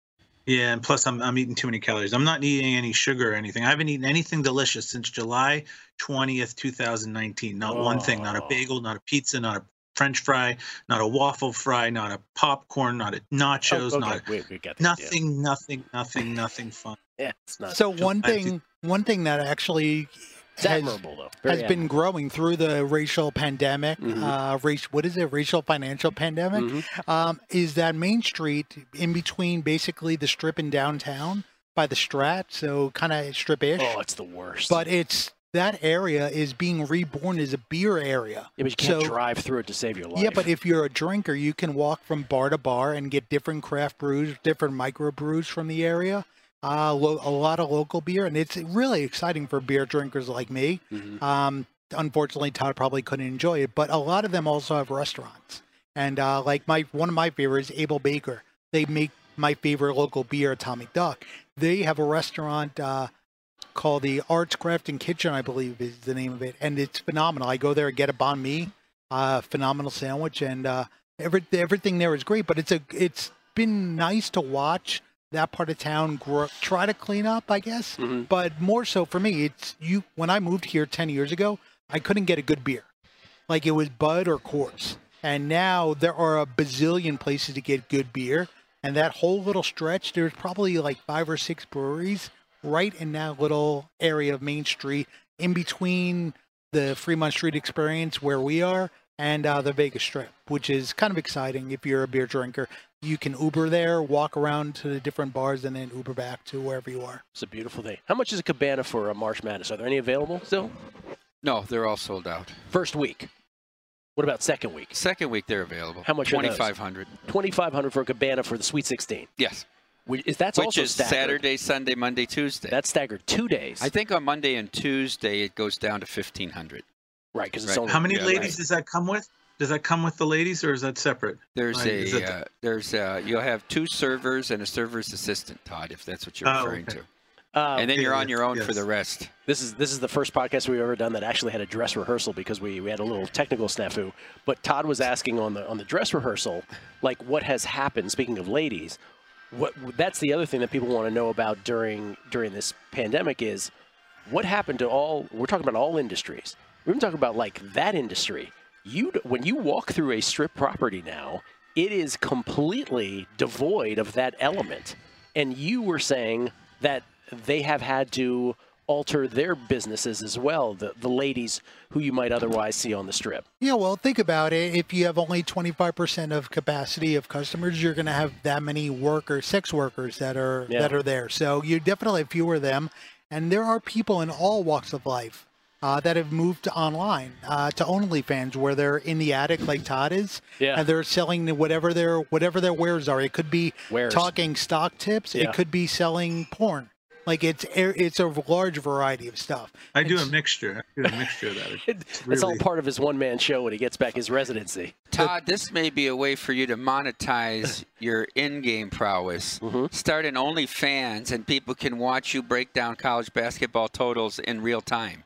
S9: Yeah, and plus I'm I'm eating too many calories. I'm not eating any sugar or anything. I haven't eaten anything delicious since July twentieth, two thousand nineteen. Not one thing. Not a bagel, not a pizza, not a French fry, not a waffle fry, not a popcorn, not a nachos,
S6: Oh, okay.
S9: not a,
S6: we, we got the
S9: nothing,
S6: idea.
S9: nothing, nothing, nothing fun.
S6: Yeah, it's not.
S7: So one
S9: I
S7: thing, one thing that actually
S6: It's
S7: has,
S6: admirable, though. Very
S7: has been growing through the racial pandemic,
S6: Mhm.
S7: uh, race, what is it, racial financial pandemic,
S6: Mhm.
S7: um, is that Main Street in between basically the Strip and downtown by the Strat, so kind of strip-ish.
S6: Oh, it's the worst.
S7: But it's that area is being reborn as a beer area.
S6: yeah, but you can't
S7: so,
S6: drive through it to save your life.
S7: Yeah, but if you're a drinker, you can walk from bar to bar and get different craft brews, different micro brews from the area. Uh, lo- a lot of local beer, and it's really exciting for beer drinkers like me.
S6: Mhm.
S7: Um, unfortunately, Todd probably couldn't enjoy it, but a lot of them also have restaurants. And uh, like my one of my favorites, Abel Baker. They make my favorite local beer, Atomic Duck. They have a restaurant uh, called the Arts Craft and Kitchen, I believe is the name of it, and it's phenomenal. I go there and get a banh mi, uh, phenomenal sandwich, and uh, every, everything there is great. But it's a it's been nice to watch that part of town grow, try to clean up, I guess.
S6: Mhm.
S7: But more so for me, it's you. When I moved here ten years ago, I couldn't get a good beer, like it was Bud or Coors, and now there are a bazillion places to get good beer. And that whole little stretch, there's probably like five or six breweries right in that little area of Main Street, in between the Fremont Street Experience where we are and uh, the Vegas Strip, which is kind of exciting if you're a beer drinker. You can Uber there, walk around to the different bars, and then Uber back to wherever you are.
S6: It's a beautiful thing. How much is a cabana for a March Madness? Are there any available still?
S8: No, they're all sold out.
S6: First week. What about second week?
S8: Second week they're available.
S6: How much are those?
S8: twenty-five hundred.
S6: twenty-five hundred for a cabana for the Sweet sixteen.
S8: Yes.
S6: Which is, that's
S8: Which
S6: also
S8: is
S6: staggered.
S8: Saturday, Sunday, Monday, Tuesday.
S6: That's staggered two days.
S8: I think on Monday and Tuesday it goes down to fifteen hundred.
S6: Right, because it's
S8: Right.
S6: only
S9: How many
S8: Yeah,
S9: ladies
S8: right.
S9: does that come with? Does that come with the ladies, or is that separate?
S8: There's
S9: Like, is it
S8: a
S9: the-
S8: uh, there's uh you'll have two servers and a server's assistant, Todd, if that's what you're
S9: Oh,
S8: referring
S9: okay.
S8: to.
S6: Um,
S8: And then
S9: yeah,
S8: you're on your own for
S9: yes.
S8: the rest.
S6: This is this is the first podcast we've ever done that actually had a dress rehearsal because we, we had a little technical snafu. But Todd was asking on the on the dress rehearsal, like what has happened. Speaking of ladies, what that's the other thing that people want to know about during during this pandemic is what happened to all. We're talking about all industries. We're even talking about like that industry. You when you walk through a strip property now, it is completely devoid of that element. And you were saying that they have had to alter their businesses as well, the, the ladies who you might otherwise see on the strip.
S7: Yeah, well, think about it. If you have only twenty-five percent of capacity of customers, you're going to have that many workers, sex workers that are
S6: Yeah.
S7: that are there. So you definitely have fewer of them. And there are people in all walks of life uh, that have moved to online, uh, to OnlyFans, where they're in the attic like Todd is,
S6: Yeah.
S7: and they're selling whatever their whatever their wares are. It could be
S6: Wares.
S7: talking stock tips.
S6: Yeah.
S7: It could be selling porn. Like it's it's a large variety of stuff.
S9: I do a
S7: It's-
S9: mixture. I do a mixture of that. It's
S6: It's all
S9: really-
S6: part of his one-man show when he gets back his residency.
S8: Todd, this may be a way for you to monetize your in-game prowess.
S6: Mhm.
S8: Start an OnlyFans, and people can watch you break down college basketball totals in real time.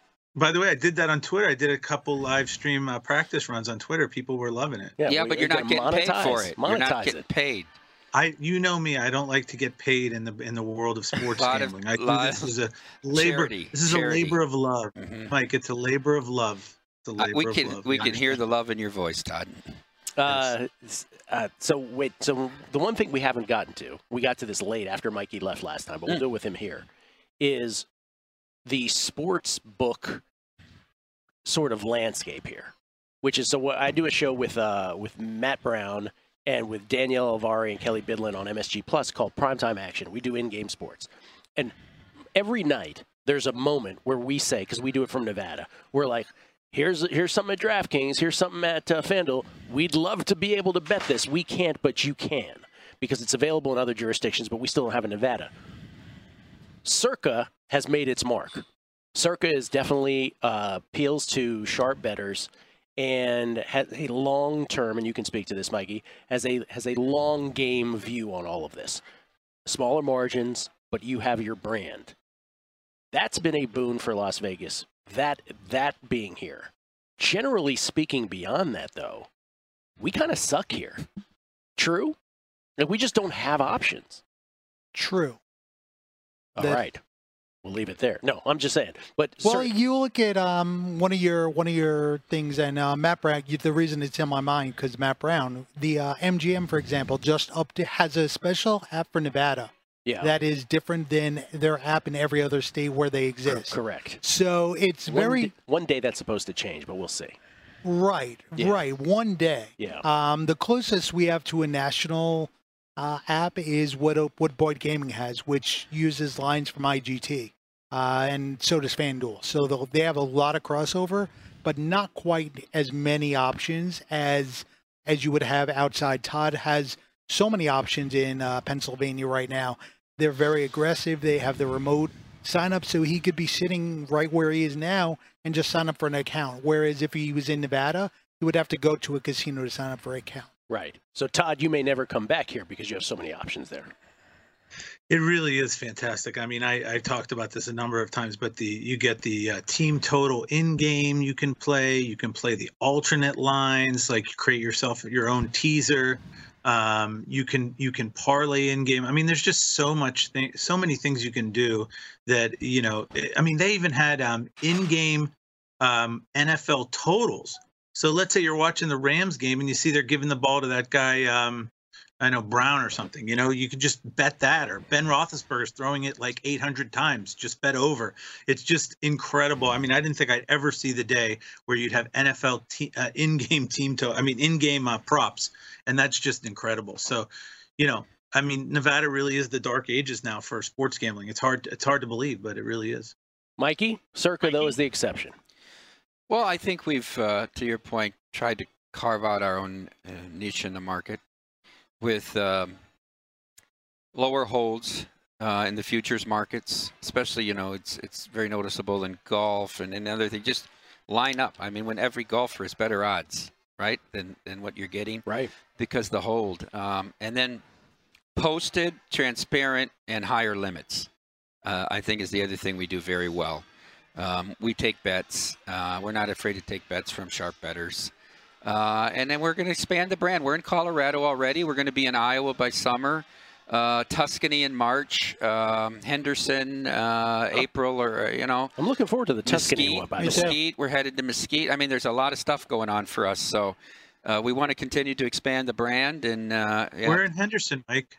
S9: By the way, I did that on Twitter. I did a couple live stream uh, practice runs on Twitter. People were loving it.
S8: Yeah,
S6: well,
S8: but you're
S6: gotta
S8: not getting paid
S6: monetize-
S8: for it. You're not
S6: monetize
S8: getting
S6: it.
S8: paid.
S9: I, you know me. I don't like to get paid in the in the world of sports
S8: Lot of-
S9: gambling. I do
S8: lot
S9: this
S8: of
S9: as a labor.
S8: charity,
S9: This is
S8: charity.
S9: a labor of love,
S8: Mhm.
S9: Mike. It's a labor of love. It's a
S8: Uh,
S9: labor
S8: we
S9: of
S8: can
S9: love.
S8: we
S9: You
S8: can hear the
S9: understand?
S8: love in your voice, Todd.
S6: Uh, s- uh, so wait, so the one thing we haven't gotten to, we got to this late after Mikey left last time, but we'll
S8: Mm.
S6: do it with him here, is the sports book sort of landscape here, which is so what I do a show with uh, with Matt Brown and with Danielle Alvari and Kelly Bidlin on M S G Plus called Primetime Action. We do in-game sports, and every night there's a moment where we say, because we do it from Nevada, we're like, here's here's something at DraftKings, here's something at uh, FanDuel. We'd love to be able to bet this. We can't, but you can, because it's available in other jurisdictions, but we still don't have it in Nevada. Circa has made its mark. Circa is definitely uh, appeals to sharp bettors and has a long-term, and you can speak to this, Mikey, has a has a long game view on all of this. Smaller margins, but you have your brand. That's been a boon for Las Vegas, that that being here. Generally speaking, beyond that, though, we kind of suck here. True? Like, we just don't have options.
S7: True.
S6: All
S7: that,
S6: right. We'll leave it there. No, I'm just saying. But
S7: well,
S6: cer-
S7: you look at um, one of your one of your things, and uh, Matt Brown. You, the reason it's in my mind because Matt Brown, the uh, M G M, for example, just up to, has a special app for Nevada.
S6: Yeah.
S7: That is different than their app in every other state where they exist.
S6: Correct.
S7: So it's
S6: one
S7: very
S6: d- one day that's supposed to change, but we'll see.
S7: right,
S6: Yeah.
S7: right. One day.
S6: Yeah.
S7: Um, the closest we have to a national uh, app is what what Boyd Gaming has, which uses lines from I G T, uh, and so does FanDuel. So they'll- they have a lot of crossover, but not quite as many options as as you would have outside. Todd has so many options in uh, Pennsylvania right now. They're very aggressive. They have the remote sign up, so he could be sitting right where he is now and just sign up for an account. Whereas if he was in Nevada, he would have to go to a casino to sign up for an account.
S6: Right. So, Todd, you may never come back here because you have so many options there.
S9: It really is fantastic. I mean, I, I talked about this a number of times, but the you get the uh, team total in game you can play. You can play the alternate lines, like create yourself your own teaser. Um, you can you can parlay in game. I mean, there's just so much thing, so many things you can do that you know. I mean, they even had um, in game um, N F L totals. So let's say you're watching the Rams game and you see they're giving the ball to that guy. Um, I know Brown or something, you know, you could just bet that, or Ben Roethlisberger's throwing it like eight hundred times, just bet over. It's just incredible. I mean, I didn't think I'd ever see the day where you'd have N F L te- uh, in-game team to, I mean, in-game uh, props, and that's just incredible. So, you know, I mean, Nevada really is the dark ages now for sports gambling. It's hard, it's hard to believe, but it really is.
S6: Mikey, Circa, Mikey? Though, is the exception.
S8: Well, I think we've, uh, to your point, tried to carve out our own uh, niche in the market with um, lower holds uh, in the futures markets, especially, you know, it's it's very noticeable in golf and in other things. Just line up. I mean, when every golfer is better odds, right, than, than what you're getting.
S6: Right.
S8: Because the hold. Um, and then posted, transparent, and higher limits, uh, I think is the other thing we do very well. Um, we take bets. Uh, we're not afraid to take bets from sharp bettors. Uh, and then we're going to expand the brand. We're in Colorado already. We're going to be in Iowa by summer, uh, Tuscany in March, um, Henderson, uh, April, or, you know.
S6: I'm looking forward to the Tuscany
S8: Mesquite,
S6: one, by the way.
S8: Mesquite. We're headed to Mesquite. I mean, there's a lot of stuff going on for us. So uh, we want to continue to expand the brand. And uh, yeah.
S9: We're in Henderson, Mike.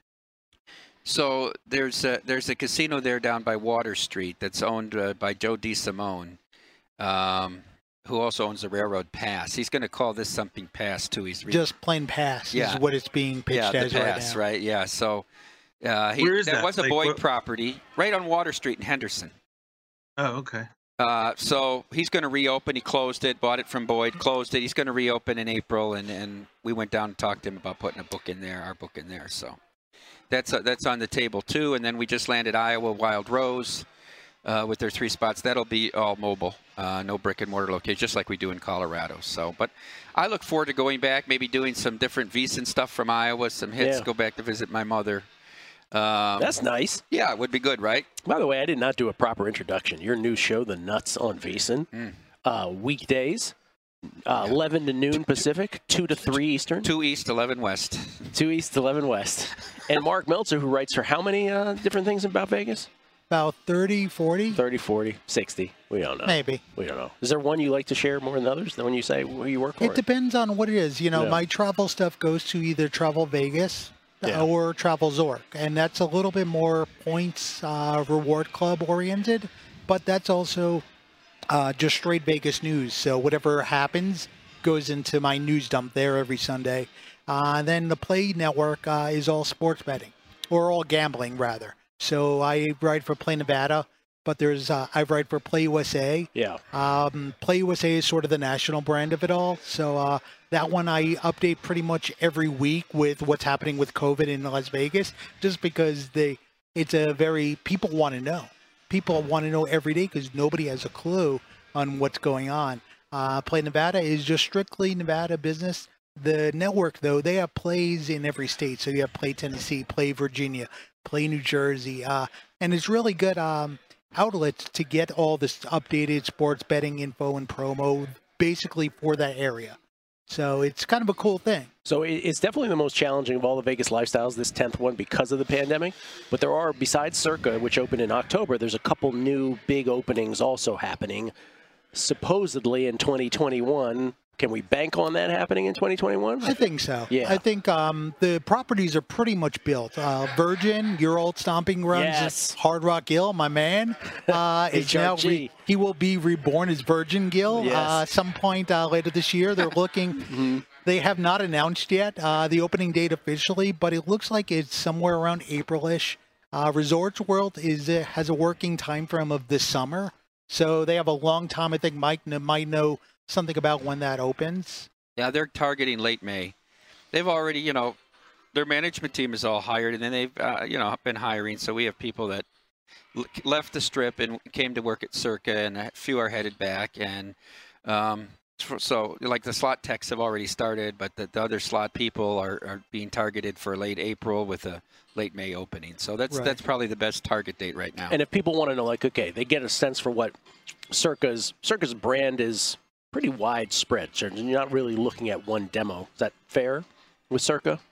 S8: So there's a, there's a casino there down by Water Street that's owned uh, by Joe DeSimone. Um who also owns the Railroad Pass. He's going to call this something Pass, too. He's re-
S7: Just plain Pass
S8: yeah.
S7: is what it's being pitched
S8: yeah,
S7: as
S8: the pass,
S7: right now.
S8: right? Yeah, so uh, he,
S9: Where is
S8: that,
S9: that?
S8: was a
S9: Like,
S8: Boyd
S9: what-
S8: property right on Water Street in Henderson.
S9: Oh, okay.
S8: Uh, so he's going to reopen. He closed it, bought it from Boyd, closed it. He's going to reopen in April, and, and we went down and talked to him about putting a book in there, our book in there. So that's uh, that's on the table, too. And then we just landed Iowa Wild Rose. Uh, with their three spots, that'll be all mobile, uh, no brick and mortar location, just like we do in Colorado. So, but I look forward to going back, maybe doing some different VEASAN stuff from Iowa, some hits,
S6: Yeah.
S8: go back to visit my mother. Um,
S6: That's nice.
S8: Yeah, it would be good, right?
S6: By the way, I did not do a proper introduction. Your new show, The Nuts on VEASAN,
S8: Mm.
S6: uh, weekdays, uh, yeah. eleven to noon Pacific, two to three Eastern.
S8: two East, eleven West.
S6: two East, eleven West. And Mark Meltzer, who writes for how many uh, different things about Vegas?
S7: About thirty, forty?
S6: thirty, forty, sixty. We don't know.
S7: Maybe.
S6: We don't know. Is there one you like to share more than others? The one you say who you work for?
S7: It depends on what it is. You know,
S6: Yeah.
S7: my travel stuff goes to either Travel Vegas
S6: Yeah.
S7: or Travel Zork, and that's a little bit more points uh, reward club oriented. but that's also uh, just straight Vegas news. So whatever happens goes into my news dump there every Sunday. Uh, then the Play Network uh, is all sports betting, or all gambling, rather. So I write for Play Nevada, but there's uh, I write for Play U S A.
S6: Yeah.
S7: Um, Play U S A is sort of the national brand of it all. So uh, that one I update pretty much every week with what's happening with COVID in Las Vegas, just because they it's a very people want to know. People want to know every day because nobody has a clue on what's going on. Uh, Play Nevada is just strictly Nevada business. The network, though, they have plays in every state. So you have Play Tennessee, Play Virginia, Play New Jersey, uh, and it's really good um, outlets to get all this updated sports betting info and promo basically for that area. So it's kind of a cool thing.
S6: So it's definitely the most challenging of all the Vegas lifestyles, this tenth one, because of the pandemic. But there are, besides Circa, which opened in October, there's a couple new big openings also happening, supposedly in twenty twenty-one. Can we bank on that happening in twenty twenty-one?
S7: I think so.
S6: Yeah.
S7: I think um, the properties are pretty much built. Uh, Virgin, your old stomping grounds,
S6: Yes.
S7: Hard Rock Gill, my man, uh, is now re- he will be reborn as Virgin Gill
S6: Yes.
S7: uh, some point uh, later this year. They're looking.
S6: Mm-hmm.
S7: They have not announced yet uh, the opening date officially, but it looks like it's somewhere around April-ish. Uh, Resorts World is uh, has a working time frame of this summer, so they have a long time. I think Mike kn- might know something about when that opens.
S8: Yeah, they're targeting late May. They've already, you know, their management team is all hired, and then they've, uh, you know, been hiring. So we have people that l- left the Strip and came to work at Circa, and a few are headed back. And um, so, like, the slot techs have already started, but the, the other slot people are, are being targeted for late April with a late May opening. So that's
S6: Right.
S8: that's probably the best target date right now.
S6: And if people want to know, like, okay, they get a sense for what Circa's Circa's brand is pretty widespread. So you're not really looking at one demo. Is that fair with Circa?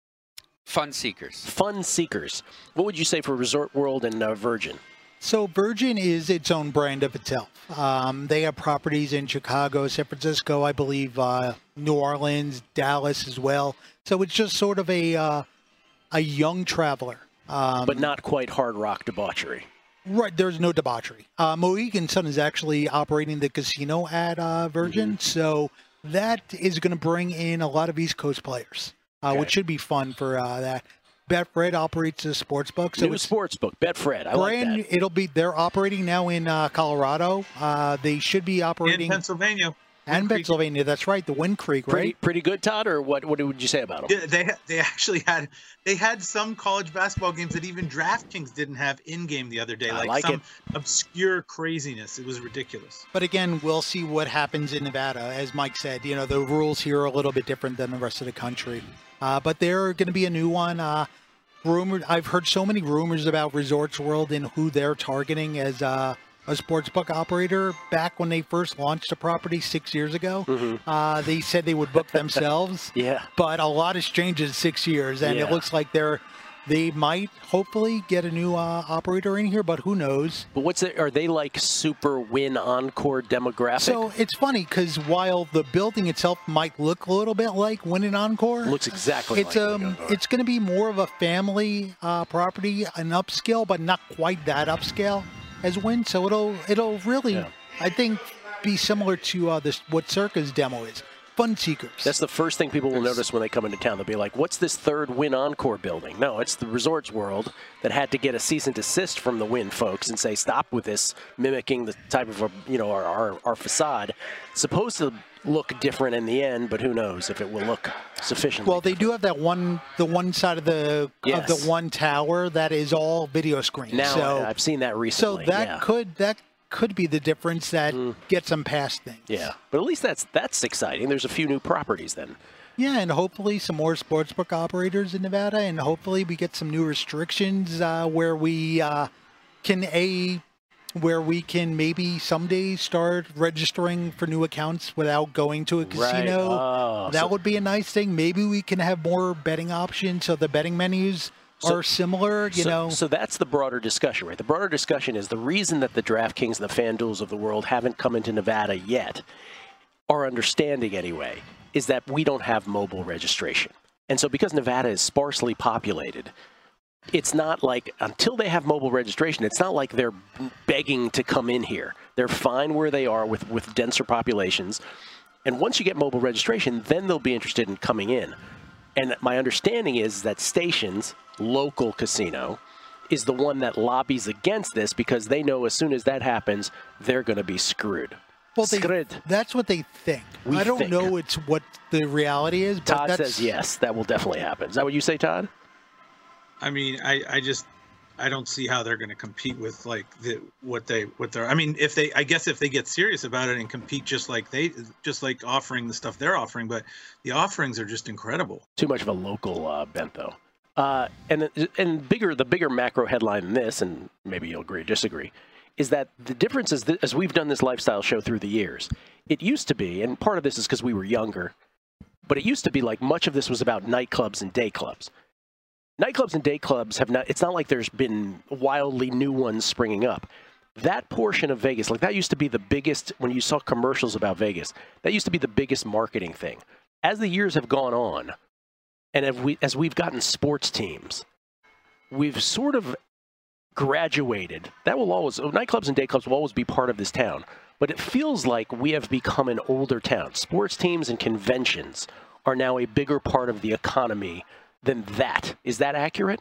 S8: Fun seekers.
S6: Fun seekers. What would you say for Resort World and uh, Virgin?
S7: So Virgin is its own brand of itself. Um, they have properties in Chicago, San Francisco, I believe, uh, New Orleans, Dallas as well. So it's just sort of a uh, a young traveler. Um,
S6: But not quite hard rock debauchery.
S7: Right, there's no debauchery. Uh, Mohegan Sun is actually operating the casino at uh, Virgin, so that is going to bring in a lot of East Coast players, uh,
S6: Okay.
S7: which should be fun for uh, that. Betfred operates a sports book, so
S6: New
S7: it's
S6: sports book, Betfred. I like
S7: brand.
S6: that.
S7: It'll be they're operating now in uh, Colorado. Uh, they should be operating
S9: In Pennsylvania.
S7: and Pennsylvania. That's right, the Wind Creek,
S6: Pretty,
S7: right?
S6: pretty good, Todd. Or what? What would you say about them?
S9: Yeah, they they actually had they had some college basketball games that even DraftKings didn't have in game the other day,
S6: I
S9: like,
S6: like
S9: some
S6: it.
S9: obscure craziness. It was ridiculous.
S7: But again, we'll see what happens in Nevada. As Mike said, you know, the rules here are a little bit different than the rest of the country. Uh, but they're going to be a new one. Uh, rumored, I've heard so many rumors about Resorts World and who they're targeting as uh, a sportsbook operator. Back when they first launched the property six years ago, uh, they said they would book themselves.
S6: Yeah.
S7: But a lot has changed in six years, and
S6: Yeah.
S7: it looks like they're they might hopefully get a new uh, operator in here, but who knows?
S6: But what's it? Are they like super win encore demographic?
S7: So it's funny because while the building itself might look a little bit like Win and Encore,
S6: looks exactly
S7: it's
S6: like
S7: um it's going to be more of a family uh, property, an upscale, but not quite that upscale as Win. So it'll it'll really, I think, be similar to uh, this what Circa's demo is. Fun seekers.
S6: That's the first thing people will notice when they come into town. They'll be like, what's this third Win Encore building? No, it's the Resorts World that had to get a cease and desist from the Win folks and say, stop with this, mimicking the type of, you know, our, our, our facade. It's supposed to look different in the end, but who knows if it will look sufficiently.
S7: Well, they do have that one, the one side of the
S6: Yes.
S7: of the one tower that is all video screens.
S6: Now,
S7: so,
S6: I've seen that recently.
S7: So that
S6: yeah.
S7: could that could be the difference that gets them past things.
S6: Yeah, but at least that's that's exciting. There's a few new properties then.
S7: Yeah, and hopefully some more sportsbook operators in Nevada, and hopefully we get some new restrictions uh, where we uh, can a where we can maybe someday start registering for new accounts without going to a casino.
S6: Oh,
S7: that
S6: so-
S7: would be a nice thing. Maybe we can have more betting options, so the betting menus
S6: So-
S7: are similar. You
S6: so,
S7: know,
S6: so that's the broader discussion, right? The broader discussion is the reason that the DraftKings and the FanDuels of the world haven't come into Nevada yet, our understanding anyway, is that we don't have mobile registration. And so because Nevada is sparsely populated, it's not like, until they have mobile registration, it's not like they're begging to come in here. They're fine where they are with, with denser populations. And once you get mobile registration, then they'll be interested in coming in. And my understanding is that Stations, local casino, is the one that lobbies against this because they know as soon as that happens, they're going to be screwed.
S7: Well, they,
S6: Screwed.
S7: that's what they think.
S6: We
S7: I don't
S6: think.
S7: know it's what the reality is, but
S6: Todd
S7: that's,
S6: says yes, that will definitely happen. Is that what you say, Todd?
S9: I mean, I, I just I don't see how they're going to compete with like the what they what they're. I mean, if they I guess if they get serious about it and compete just like they just like offering the stuff they're offering, but the offerings are just incredible.
S6: Too much of a local uh, bent, though. Uh, and and bigger the bigger macro headline than this, and maybe you'll agree or disagree, is that the difference is that as we've done this lifestyle show through the years, it used to be, and part of this is because we were younger, but it used to be like much of this was about nightclubs and day clubs. Nightclubs and day clubs have not, it's not like there's been wildly new ones springing up. That portion of Vegas, like that used to be the biggest, when you saw commercials about Vegas, that used to be the biggest marketing thing. As the years have gone on, and as, we, as we've gotten sports teams, we've sort of graduated. That will always, nightclubs and day clubs will always be part of this town, but it feels like we have become an older town. Sports teams and conventions are now a bigger part of the economy than that. Is that accurate?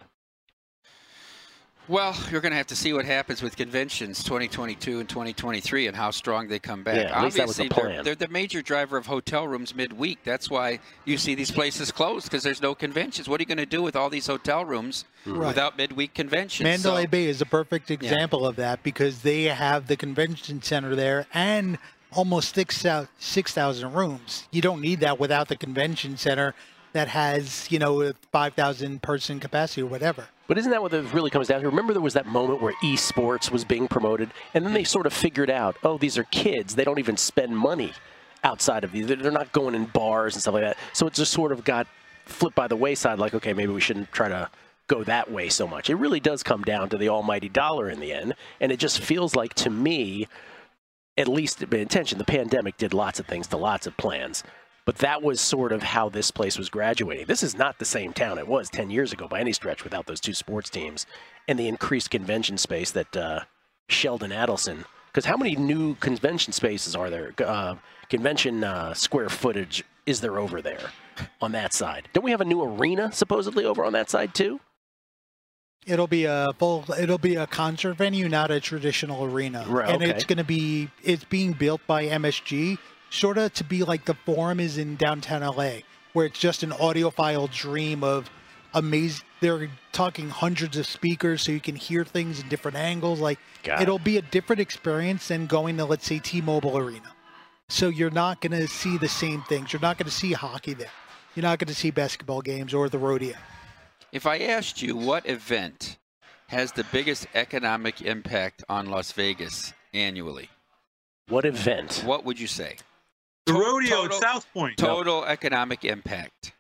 S8: Well, you're going to have to see what happens with conventions twenty twenty-two and twenty twenty-three and how strong they come back.
S6: Yeah, at least that was the
S8: Obviously,
S6: plan.
S8: they're, they're the major driver of hotel rooms midweek. That's why you see these places closed, because there's no conventions. What are you going to do with all these hotel rooms
S7: Right.
S8: without midweek conventions?
S7: Mandalay
S8: So-
S7: Bay is a perfect example of that because they have the convention center there and almost six thousand rooms. You don't need that without the convention center that has, you know, a five thousand person capacity or whatever.
S6: But isn't that what it really comes down to? Remember there was that moment where esports was being promoted, and then they sort of figured out, oh, these are kids. They don't even spend money outside of these. They're not going in bars and stuff like that. So it just sort of got flipped by the wayside, like, okay, maybe we shouldn't try to go that way so much. It really does come down to the almighty dollar in the end, and it just feels like, to me, at least in intention, the pandemic did lots of things to lots of plans. But that was sort of how this place was graduating. This is not the same town it was ten years ago by any stretch without those two sports teams and the increased convention space that uh, Sheldon Adelson. Because how many new convention spaces are there? Uh, convention uh, square footage is there over there on that side? Don't we have a new arena supposedly over on that side too?
S7: It'll be a full. It'll be a concert venue, not a traditional arena.
S6: Right,
S7: and
S6: okay.
S7: it's going to be. It's being built by M S G, sort of to be like the Forum is in downtown L A, where it's just an audiophile dream of amazing. They're talking hundreds of speakers, so you can hear things in different angles. Like
S6: Got it.
S7: it'll be a different experience than going to, let's say, T-Mobile Arena. So you're not going to see the same things. You're not going to see hockey there. You're not going to see basketball games or the rodeo.
S8: If I asked you what event has the biggest economic impact on Las Vegas annually,
S6: What event?
S8: what would you say?
S9: The
S8: To-
S9: rodeo
S8: total-
S9: at South Point.
S8: Total economic impact.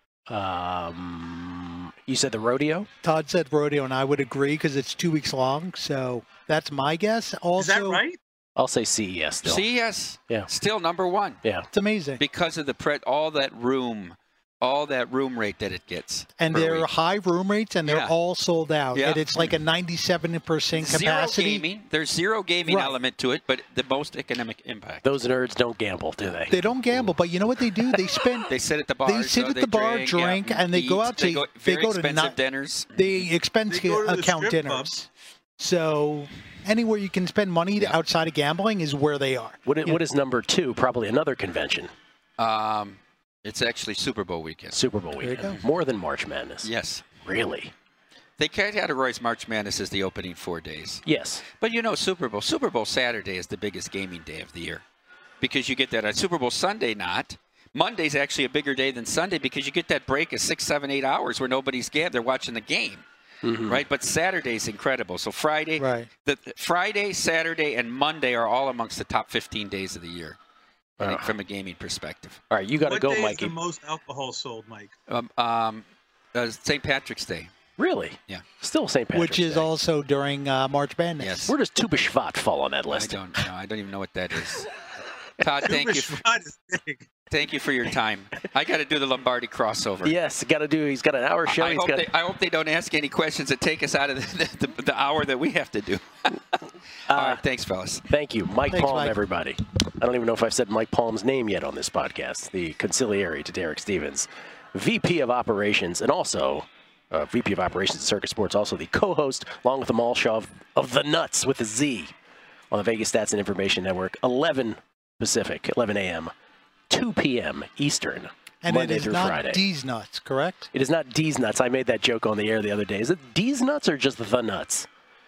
S6: Um, you said the rodeo?
S7: Todd said rodeo, and I would agree because it's two weeks long. So that's my guess. Also,
S9: Is that right?
S6: I'll say C E S still.
S8: C E S,
S6: Yeah.
S8: still number one
S6: Yeah.
S7: It's amazing.
S8: because of the pre- all that room, all that room rate that it gets.
S7: And
S8: per
S7: they're
S8: week.
S7: high room rates, and they're
S8: Yeah.
S7: all sold out.
S8: Yeah.
S7: And it's like a ninety-seven percent capacity.
S8: Zero gaming. There's zero gaming
S7: Right.
S8: element to it, but the most economic impact.
S6: Those nerds don't gamble, do they?
S7: They don't gamble, but you know what they do? They spend.
S8: They sit at the bar.
S7: They sit at the bar, drink, and they go out
S8: They
S7: to-
S8: go,
S7: they
S8: very
S7: go to
S8: expensive
S7: not-
S8: dinners.
S7: They expense
S9: They go to the
S7: account
S9: strip
S7: dinners. So anywhere you can spend money
S8: Yeah.
S7: outside of gambling is where they are.
S6: What is, what is number two? Probably another convention.
S8: Um, it's actually Super Bowl weekend.
S6: Super Bowl
S7: you
S6: weekend.
S7: go.
S6: More than March Madness.
S8: Yes.
S6: Really?
S8: They categorize March Madness as the opening four days.
S6: Yes.
S8: But you know, Super Bowl. Super Bowl Saturday is the biggest gaming day of the year because you get that on Super Bowl Sunday. Not Monday's actually a bigger day than Sunday because you get that break of six, seven, eight hours where nobody's gabbed. They're watching the game, right? But Saturday's incredible. So Friday,
S7: Right.
S8: the Friday, Saturday, and Monday are all amongst the top fifteen days of the year. I think from a gaming perspective.
S6: All right, you got to
S9: What
S6: go,
S9: day
S6: Mikey.
S9: is the most alcohol sold, Mike?
S8: Um, um, uh, Saint Patrick's Day.
S6: Really?
S8: Yeah.
S6: Still Saint Patrick's
S7: Which is
S6: Day.
S7: also during uh, March Madness.
S8: Yes.
S6: Where does Tu B'Shvat fall on that
S8: I
S6: list?
S8: don't know. I don't even know what that is. Todd, thank you.
S9: Uber Schmott is big.
S8: Thank you for your time. I got to do the Lombardi crossover.
S6: Yes, got to do. He's got an hour show.
S8: I, I,
S6: he's
S8: hope
S6: got...
S8: they, I hope they don't ask any questions that take us out of the, the, the hour that we have to do. All
S6: Uh,
S8: right, thanks, fellas.
S6: Thank you. Mike
S7: Thanks,
S6: Palm,
S7: Mike.
S6: everybody. I don't even know if I've said Mike Palm's name yet on this podcast, the conciliary to Derek Stevens, V P of Operations, and also uh, V P of Operations at Circus Sports, also the co-host, along with Amal Shaw of, of The Nuts with a Z on the Vegas Stats and Information Network, eleven Pacific, eleven a.m., two p.m. Eastern,
S7: And
S6: Monday
S7: it is
S6: through
S7: not
S6: Friday.
S7: D's Nuts, correct?
S6: It is not D's Nuts. I made that joke on the air the other day. Is it D's Nuts or just The Nuts?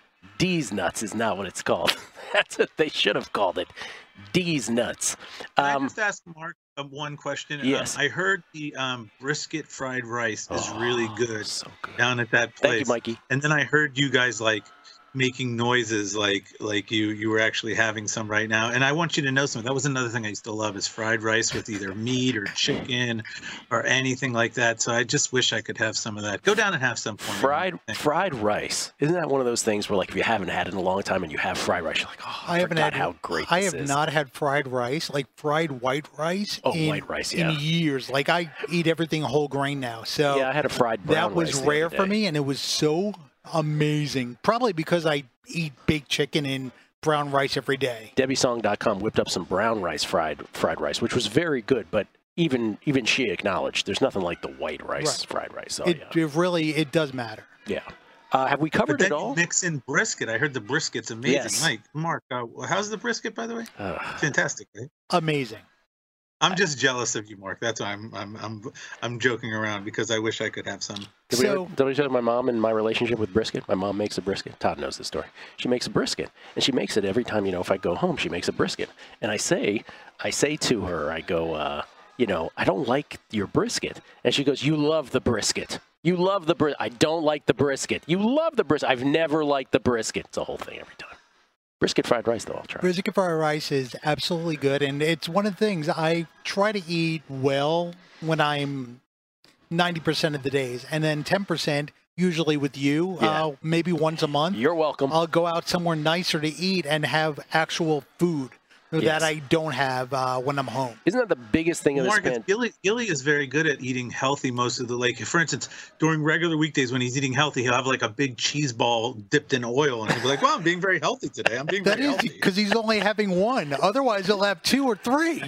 S6: D's Nuts is not what it's called. That's what they should have called it. D's Nuts.
S9: Can
S6: Um,
S9: I just ask Mark uh, one question?
S6: Yes.
S9: Um, I heard the um, brisket fried rice is
S6: Oh,
S9: really good,
S6: so good.
S9: down at that place.
S6: Thank you, Mikey.
S9: And then I heard you guys like making noises like like you you were actually having some right now. And I want you to know something. That was another thing I used to love is fried rice with either meat or chicken or anything like that. So I just wish I could have some of that. Go down and have some for me.
S6: Fried
S9: Thank you.
S6: fried rice. Isn't that one of those things where, like, if you haven't had it in a long time and you have fried rice, you're like, oh, I,
S7: I haven't
S6: forgot
S7: had
S6: how great
S7: I
S6: this
S7: have
S6: is.
S7: not had fried rice, like fried white rice.
S6: Oh,
S7: in,
S6: white rice, yeah.
S7: In years, like I eat everything whole grain now. So
S6: Yeah, I had a fried brown
S7: that was
S6: rice the
S7: rare
S6: other
S7: for
S6: day.
S7: me, and it was so amazing. Probably because I eat baked chicken and brown rice every day.
S6: Debbie Song dot com whipped up some brown rice fried fried rice, which was very good, but even even she acknowledged there's nothing like the white rice
S7: Right.
S6: fried rice. So
S7: it,
S6: yeah,
S7: it really it does matter.
S6: yeah. Uh, have we
S9: But
S6: covered
S9: then
S6: it all?
S9: you mix in brisket. I heard the brisket's amazing.
S6: Yes.
S9: Mike, Mark, uh, how's the brisket, by the way?
S6: Uh,
S9: Fantastic, right?
S7: Amazing.
S9: I'm just jealous of you, Mark. That's why I'm I'm I'm I'm joking around because I wish I could have some.
S6: Did we,
S7: So-
S6: ever, did we tell you my mom and my relationship with brisket? My mom makes a brisket. Todd knows the story. She makes a brisket, and she makes it every time. You know, if I go home, she makes a brisket, and I say, I say to her, I go, uh, you know, I don't like your brisket, and she goes, you love the brisket. You love the brisket. I don't like the brisket. You love the brisket. I've never liked the brisket. It's a whole thing every time. Brisket fried rice, though, I'll try.
S7: Brisket fried rice is absolutely good, and it's one of the things I try to eat well when I'm ninety percent of the days, and then ten percent usually with you,
S6: Yeah.
S7: uh, maybe once a month.
S6: You're welcome.
S7: I'll go out somewhere nicer to eat and have actual food
S6: Yes.
S7: that I don't have uh, when I'm home.
S6: Isn't that the biggest thing of this
S9: Mark, it's
S6: pan-
S9: Gilly, Gilly is very good at eating healthy most of the like. For instance, during regular weekdays when he's eating healthy, he'll have like a big cheese ball dipped in oil, and he'll be like, "Well, I'm being very healthy today. I'm being
S7: That
S9: very
S7: is
S9: healthy."
S7: because he's only having one. Otherwise, he'll have two or three.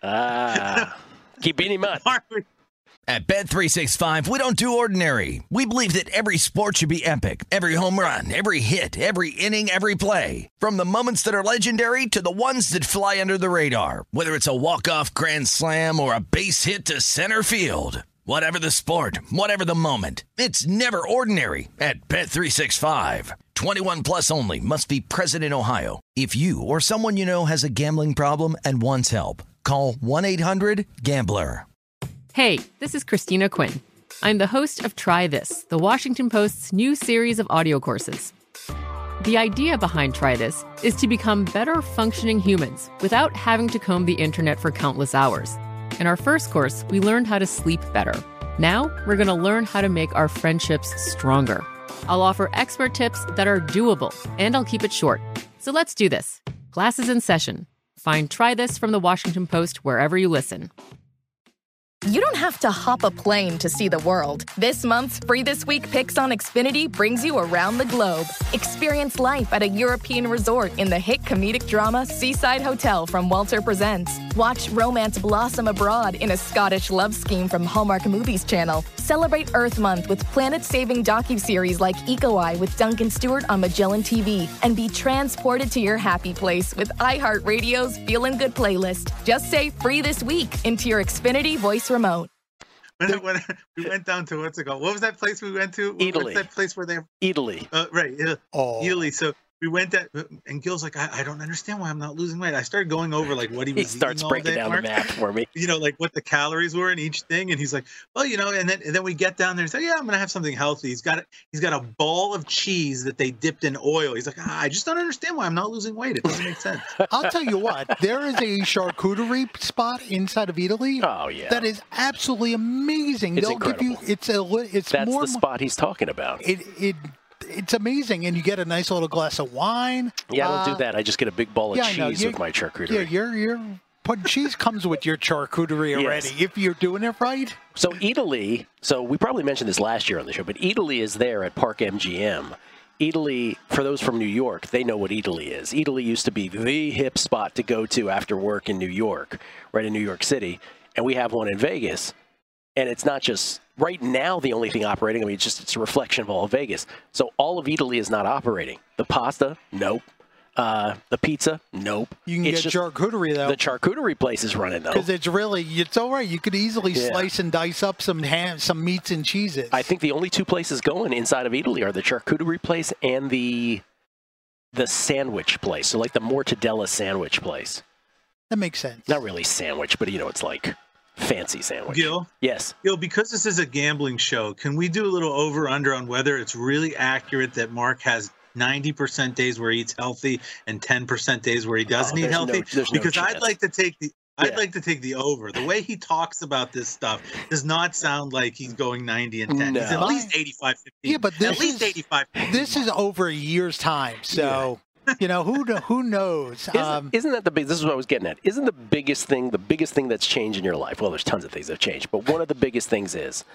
S6: Ah, keep beating him up.
S9: Mark, we-
S1: At Bet three sixty-five, we don't do ordinary. We believe that every sport should be epic. Every home run, every hit, every inning, every play. From the moments that are legendary to the ones that fly under the radar. Whether it's a walk-off grand slam or a base hit to center field. Whatever the sport, whatever the moment. It's never ordinary at Bet three sixty-five. twenty-one plus only. Must be present in Ohio. If you or someone you know has a gambling problem and wants help, call one eight hundred gambler.
S10: Hey, this is Christina Quinn. I'm the host of Try This, the Washington Post's new series of audio courses. The idea behind Try This is to become better functioning humans without having to comb the internet for countless hours. In our first course, we learned how to sleep better. Now, we're going to learn how to make our friendships stronger. I'll offer expert tips that are doable, and I'll keep it short. So let's do this. Class is in session. Find Try This from the Washington Post wherever you listen.
S11: You don't have to hop a plane to see the world. This month's Free This Week Picks on Xfinity brings you around the globe. Experience life at a European resort in the hit comedic drama Seaside Hotel from Walter Presents. Watch romance blossom abroad in a Scottish love scheme from Hallmark Movies Channel. Celebrate Earth Month with planet-saving docuseries like Eco Eye with Duncan Stewart on Magellan T V. And be transported to your happy place with iHeartRadio's Feelin' Good playlist. Just say Free This Week into your Xfinity voice remote.
S9: when, when we went down to what's it called? What was that place we went to?
S6: Italy.
S9: What's that place where they?
S6: Italy.
S9: Uh, right. Uh,
S7: Oh.
S9: Italy. So we went that, and Gil's like, I, I don't understand why I'm not losing weight. I started going over like what he was.
S6: He starts
S9: eating all
S6: breaking
S9: day,
S6: down
S9: Mark.
S6: the map for me.
S9: You know, like what the calories were in each thing, and he's like, well, you know, and then and then we get down there and say, yeah, I'm gonna have something healthy. He's got he's got a ball of cheese that they dipped in oil. He's like, ah, I just don't understand why I'm not losing weight. It doesn't make sense.
S7: I'll tell you what, there is a charcuterie spot inside of Italy.
S6: Oh, yeah.
S7: That is absolutely amazing.
S6: It's
S7: They'll give you
S6: incredible.
S7: it's a li- it's
S6: That's
S7: more
S6: the spot he's talking about.
S7: it it it's amazing, and you get a nice little glass of wine.
S6: Yeah, I don't
S7: Uh,
S6: do that. I just get a big ball of
S7: yeah, I know.
S6: cheese
S7: You're-
S6: with my charcuterie.
S7: Yeah, you're you're But cheese comes with your charcuterie already,
S6: Yes.
S7: if you're doing it right.
S6: So Italy, so we probably mentioned this last year on the show, but Italy is there at Park M G M. Italy, for those from New York, they know what Italy is. Italy used to be the hip spot to go to after work in New York, right in New York City, and we have one in Vegas. And it's not just, right now, the only thing operating, I mean, it's just it's a reflection of all of Vegas. So all of Italy is not operating. The pasta, nope. Uh, the pizza, nope.
S7: You can
S6: it's
S7: get
S6: just,
S7: charcuterie, though.
S6: The charcuterie place is running, though.
S7: Because it's really, it's all right. You could easily
S6: Yeah.
S7: slice and dice up some ham, some meats and cheeses.
S6: I think the only two places going inside of Italy are the charcuterie place and the the sandwich place. So like the mortadella sandwich place.
S7: That makes sense.
S6: Not really sandwich, but you know, it's like fancy sandwich.
S9: Gil?
S6: Yes.
S9: Gil, because this is a gambling show, can we do a little over-under on whether it's really accurate that Mark has ninety percent days where he eats healthy and ten percent days where he doesn't
S6: Oh,
S9: eat
S6: there's
S9: healthy?
S6: no- there's no
S9: because I'd
S6: chance.
S9: like to take the I'd
S6: Yeah.
S9: like to take the over. The way he talks about this stuff does not sound like he's going ninety and ten. He's at
S6: No.
S9: least eighty-five fifteen.
S7: Yeah, but this
S9: at least
S7: is-
S9: eighty-five
S7: This is over a year's time, so you know who kno- who knows.
S6: Isn't,
S7: Um,
S6: isn't that the big? This is what I was getting at. Isn't the biggest thing the biggest thing that's changed in your life? Well, there's tons of things that have changed, but one of the biggest things is,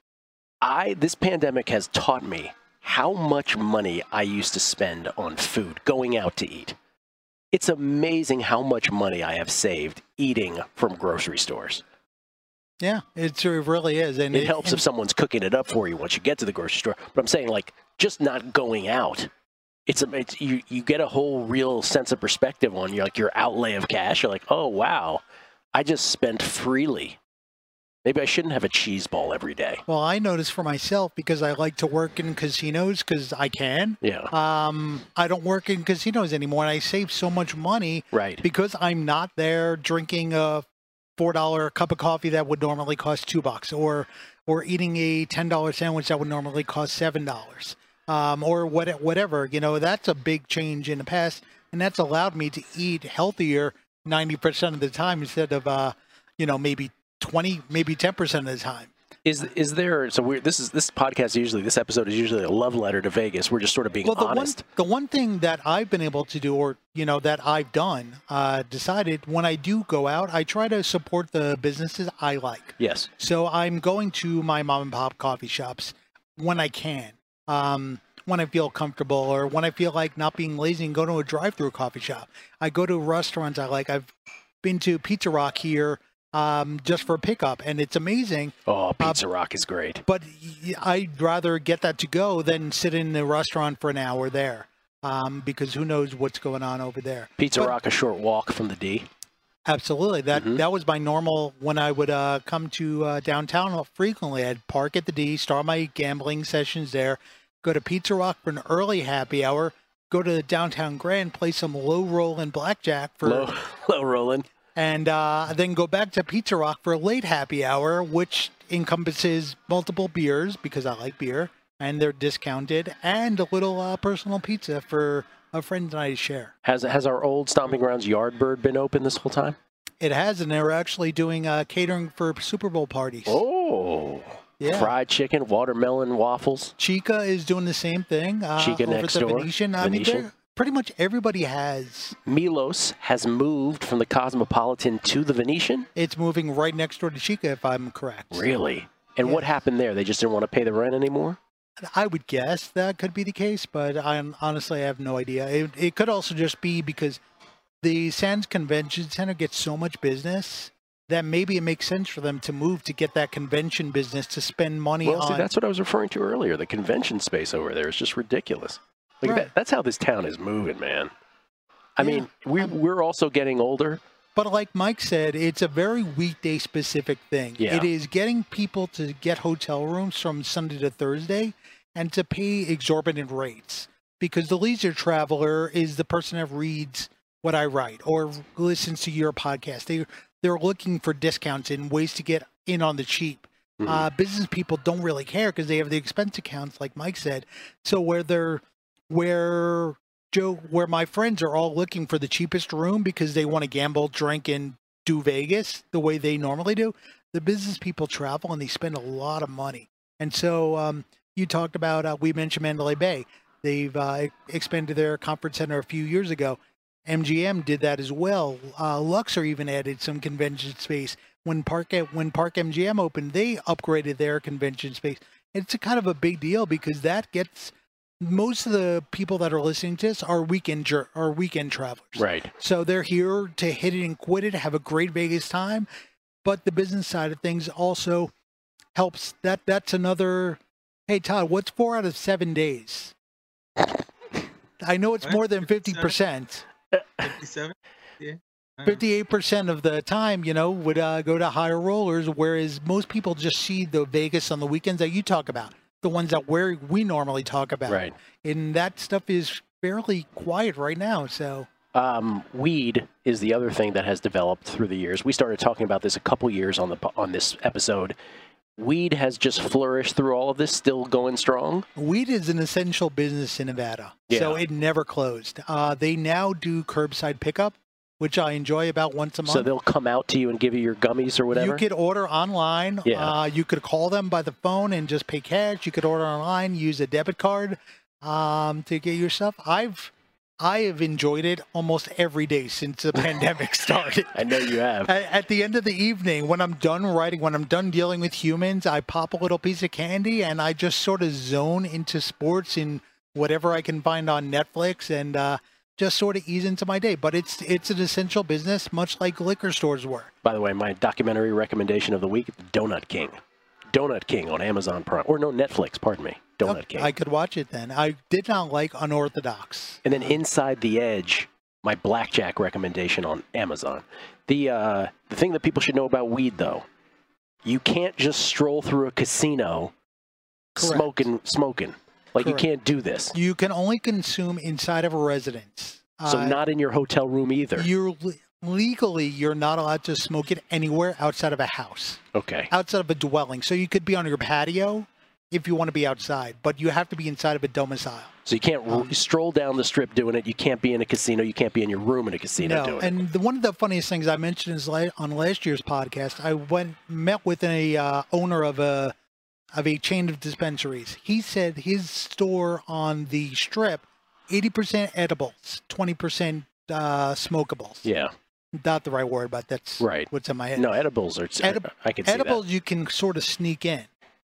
S6: I this pandemic has taught me how much money I used to spend on food, going out to eat. It's amazing how much money I have saved eating from grocery stores.
S7: yeah, it really is, and
S6: It helps if someone's cooking it up for you once you get to the grocery store. But I'm saying, like, just not going out. It's, a, it's you. You get a whole real sense of perspective on your like your outlay of cash. You're like, oh wow, I just spent freely. Maybe I shouldn't have a cheese ball every day.
S7: Well, I noticed for myself because I like to work in casinos because I can.
S6: Yeah.
S7: Um, I don't work in casinos anymore, and I save so much money
S6: Right.
S7: because I'm not there drinking a four dollar cup of coffee that would normally cost two bucks, or or eating a ten dollar sandwich that would normally cost seven dollars, um, or what whatever. You know, that's a big change in the past, and that's allowed me to eat healthier ninety percent of the time instead of uh, you know, maybe twenty, maybe ten percent of the time.
S6: Is is there? So we're this is this podcast usually this episode is usually a love letter to Vegas. We're just sort of being
S7: Well, the
S6: honest.
S7: one the one thing that I've been able to do, or you know, that I've done, uh, decided when I do go out, I try to support the businesses I like.
S6: Yes.
S7: So I'm going to my mom and pop coffee shops when I can, um, when I feel comfortable, or when I feel like not being lazy and go to a drive-through coffee shop. I go to restaurants I like. I've been to Pizza Rock here um, just for pickup, and it's amazing.
S6: Oh, Pizza Rock is great.
S7: But y- I'd rather get that to go than sit in the restaurant for an hour there, um, because who knows what's going on over there.
S6: Pizza
S7: But-
S6: Rock, a short walk from the D.
S7: Absolutely. That
S6: Mhm.
S7: that was my normal when I would uh, come to uh, downtown frequently. I'd park at the D, start my gambling sessions there, go to Pizza Rock for an early happy hour, go to the downtown Grand, play some low roll and blackjack for,
S6: Low, low rolling.
S7: and uh, then go back to Pizza Rock for a late happy hour, which encompasses multiple beers because I like beer and they're discounted, and a little uh, personal pizza for a friend and I to share.
S6: Has has our old Stomping Grounds Yardbird been open this whole time?
S7: It has, and they're actually doing uh, catering for Super Bowl parties.
S6: Oh.
S7: Yeah.
S6: Fried chicken, watermelon waffles.
S7: Chica is doing the same thing. Uh,
S6: Chica
S7: over
S6: next
S7: at the
S6: door.
S7: Venetian. I
S6: Venetian.
S7: mean, they're- pretty much everybody has.
S6: Milos has moved from the Cosmopolitan to the Venetian?
S7: It's moving right next door to Chica, if I'm correct.
S6: Really? And what happened there? They just didn't want to pay the rent anymore?
S7: I would guess that could be the case, but I honestly I have no idea. It, it could also just be because the Sands Convention Center gets so much business that maybe it makes sense for them to move to get that convention business to spend money
S6: Well,
S7: on.
S6: see, that's what I was referring to earlier. The convention space over there is just ridiculous. Like
S7: Right.
S6: that, that's how this town is moving, man. I
S7: Yeah.
S6: mean, we, we're also getting older.
S7: But like Mike said, it's a very weekday specific thing.
S6: Yeah.
S7: It is getting people to get hotel rooms from Sunday to Thursday and to pay exorbitant rates. Because the leisure traveler is the person that reads what I write or listens to your podcast. They, they're looking for discounts and ways to get in on the cheap.
S6: Mm-hmm.
S7: Uh, business people don't really care because they have the expense accounts, like Mike said. So where they're, where Joe, where my friends are all looking for the cheapest room because they want to gamble, drink, and do Vegas the way they normally do, the business people travel and they spend a lot of money. And so um, you talked about, uh, we mentioned Mandalay Bay. They've uh, expanded their conference center a few years ago. M G M did that as well. Uh, Luxor even added some convention space. When Park when Park M G M opened, they upgraded their convention space. It's a kind of a big deal because that gets most of the people that are listening to this are weekend jur- are weekend travelers.
S6: Right.
S7: So they're here to hit it and quit it, have a great Vegas time. But the business side of things also helps. That that's another. Hey Todd, what's four out of seven days? I know it's more than fifty percent.
S9: fifty-seven? Yeah.
S7: fifty-eight percent of the time, you know, would uh, go to higher rollers, whereas most people just see the Vegas on the weekends that you talk about, the ones that we're, we normally talk about.
S6: Right.
S7: And that stuff is fairly quiet right now, so...
S6: Um, weed is the other thing that has developed through the years. We started talking about this a couple years on the on this episode. Weed has just flourished through all of this, still going strong.
S7: Weed is an essential business in Nevada,
S6: Yeah.
S7: so it never closed. Uh, they now do curbside pickup, which I enjoy about once a month.
S6: So they'll come out to you and give you your gummies or whatever?
S7: You could order online.
S6: Yeah.
S7: Uh, you could call them by the phone and just pay cash. You could order online, use a debit card um, to get your stuff. I've I have enjoyed it almost every day since the pandemic started.
S6: I know you have.
S7: At, at the end of the evening, when I'm done writing, when I'm done dealing with humans, I pop a little piece of candy and I just sort of zone into sports and whatever I can find on Netflix and uh, just sort of ease into my day. But it's it's an essential business, much like liquor stores were.
S6: By the way, my documentary recommendation of the week, Donut King. Donut King on Amazon Prime. Or no, Netflix, pardon me. Donut King.
S7: I could watch it then. I did not like Unorthodox.
S6: And then Inside the Edge, my blackjack recommendation on Amazon. The uh, the thing that people should know about weed, though, you can't just stroll through a casino
S7: Correct.
S6: smoking, smoking. Like,
S7: Correct.
S6: you can't do this.
S7: You can only consume inside of a residence.
S6: So
S7: Uh,
S6: not in your hotel room either.
S7: You're le- legally you're not allowed to smoke it anywhere outside of a house,
S6: Okay.
S7: outside of a dwelling. So you could be on your patio if you want to be outside, but you have to be inside of a domicile.
S6: So you can't r stroll down the strip doing it. You can't be in a casino. You can't be in your room in a casino
S7: No,
S6: doing it.
S7: and the, one of the funniest things I mentioned is la- on last year's podcast, I went met with a uh, owner of a of a chain of dispensaries. He said his store on the strip, eighty percent edibles, twenty percent uh, smokables.
S6: Yeah.
S7: Not the right word, but that's
S6: Right.
S7: what's in my head.
S6: No, edibles are.
S7: Edib-
S6: I can see
S7: edibles you can sort of sneak in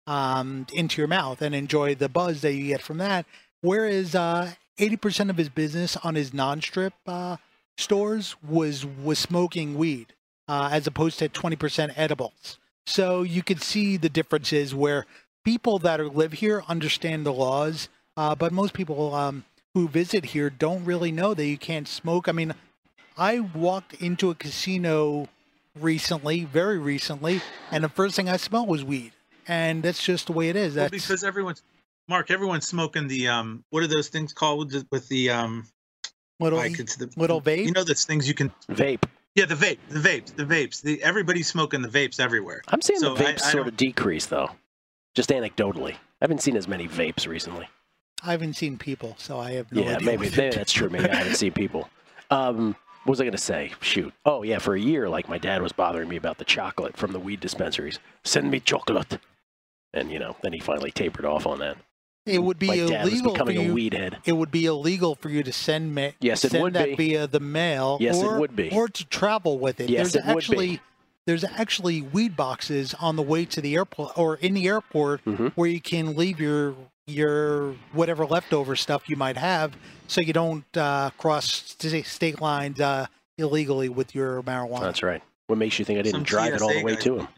S7: um, into your mouth and enjoy the buzz that you get from that. Whereas uh, eighty percent of his business on his non-strip uh, stores was was smoking weed, uh, as opposed to twenty percent edibles. So you could see the differences where people that are, live here understand the laws, uh, but most people um, who visit here don't really know that you can't smoke. I mean, I walked into a casino recently, very recently, and the first thing I smelled was weed. And that's just the way it is.
S9: Well,
S7: That's
S9: because everyone's Mark, everyone's smoking the um. What are those things called with the, with the um?
S7: little
S9: like it's the
S7: little vape.
S9: You know those things you can
S6: vape.
S9: Yeah, the vape, the vapes, the vapes. The everybody's smoking the vapes everywhere.
S6: I'm seeing
S9: So
S6: the
S9: I-
S6: vapes
S9: I
S6: sort
S9: don't-
S6: of decrease, though. Just anecdotally. I haven't seen as many vapes recently.
S7: I haven't seen people, so I have no
S6: yeah,
S7: idea.
S6: maybe,
S7: what
S6: maybe
S7: they
S6: that's
S7: do.
S6: true. Maybe I haven't seen people. Um, what was I going to say? Shoot. Oh, yeah, for a year, like, my dad was bothering me about the chocolate from the weed dispensaries. Send me chocolate. And, you know, then he finally tapered off on that.
S7: It would be
S6: My dad was
S7: illegal for
S6: becoming a
S7: you.
S6: weed head.
S7: It would be illegal for you to send ma-
S6: Yes, it
S7: send
S6: would
S7: that
S6: be.
S7: via the mail.
S6: Yes, it
S7: or,
S6: would be.
S7: Or to travel with it.
S6: Yes,
S7: there's
S6: it would be.
S7: actually there's actually weed boxes on the way to the airport or in the airport
S6: Mm-hmm.
S7: where you can leave your your whatever leftover stuff you might have, so you don't uh, cross st- state lines uh, illegally with your marijuana.
S6: That's right. What makes you think I didn't
S9: Some
S6: drive it all
S9: T S A
S6: the way
S9: guys-
S6: to him?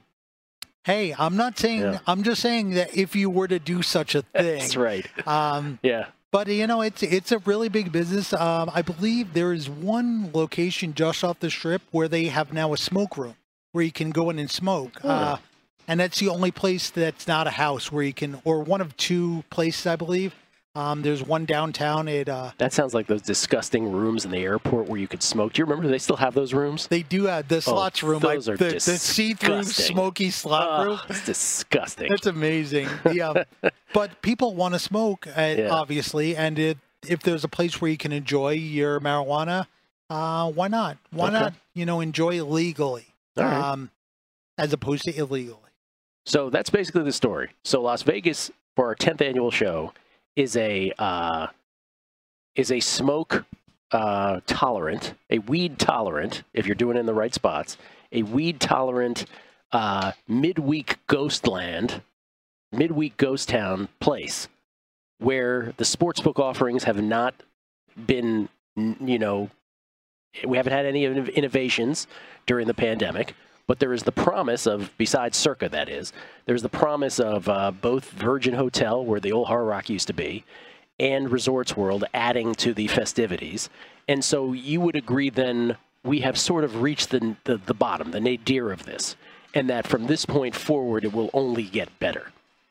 S7: Hey, I'm not saying.
S6: Yeah.
S7: I'm just saying that if you were to do such a thing,
S6: That's right.
S7: um,
S6: Yeah.
S7: But you know, it's it's a really big business. Um, I believe there is one location just off the strip where they have now a smoke room where you can go in and smoke,
S6: Oh.
S7: uh, and that's the only place that's not a house where you can, or one of two places, I believe. Um, there's one downtown. It uh,
S6: That sounds like those disgusting rooms in the airport where you could smoke. Do you remember they still have those rooms?
S7: they do have the slots room, like
S6: Oh, those are
S7: the, the see-through
S6: disgusting.
S7: smoky slot
S6: Oh,
S7: room.
S6: it's disgusting.
S7: That's amazing. Yeah, but people want to smoke, uh,
S6: Yeah.
S7: obviously, and it, if there's a place where you can enjoy your marijuana, uh, why not? Why
S6: Okay.
S7: not? You know, enjoy it legally,
S6: All right.
S7: um, as opposed to illegally.
S6: So that's basically the story. So Las Vegas for our tenth annual show is a uh, is a smoke uh, tolerant, a weed tolerant, if you're doing it in the right spots, a weed tolerant uh, midweek ghost land, midweek ghost town place where the sportsbook offerings have not been, you know, we haven't had any innovations during the pandemic, but there is the promise of, besides Circa that is, there's the promise of uh, both Virgin Hotel, where the old Hard Rock used to be, and Resorts World adding to the festivities. And so you would agree then we have sort of reached the, the, the bottom, the nadir of this, and that from this point forward it will only get better.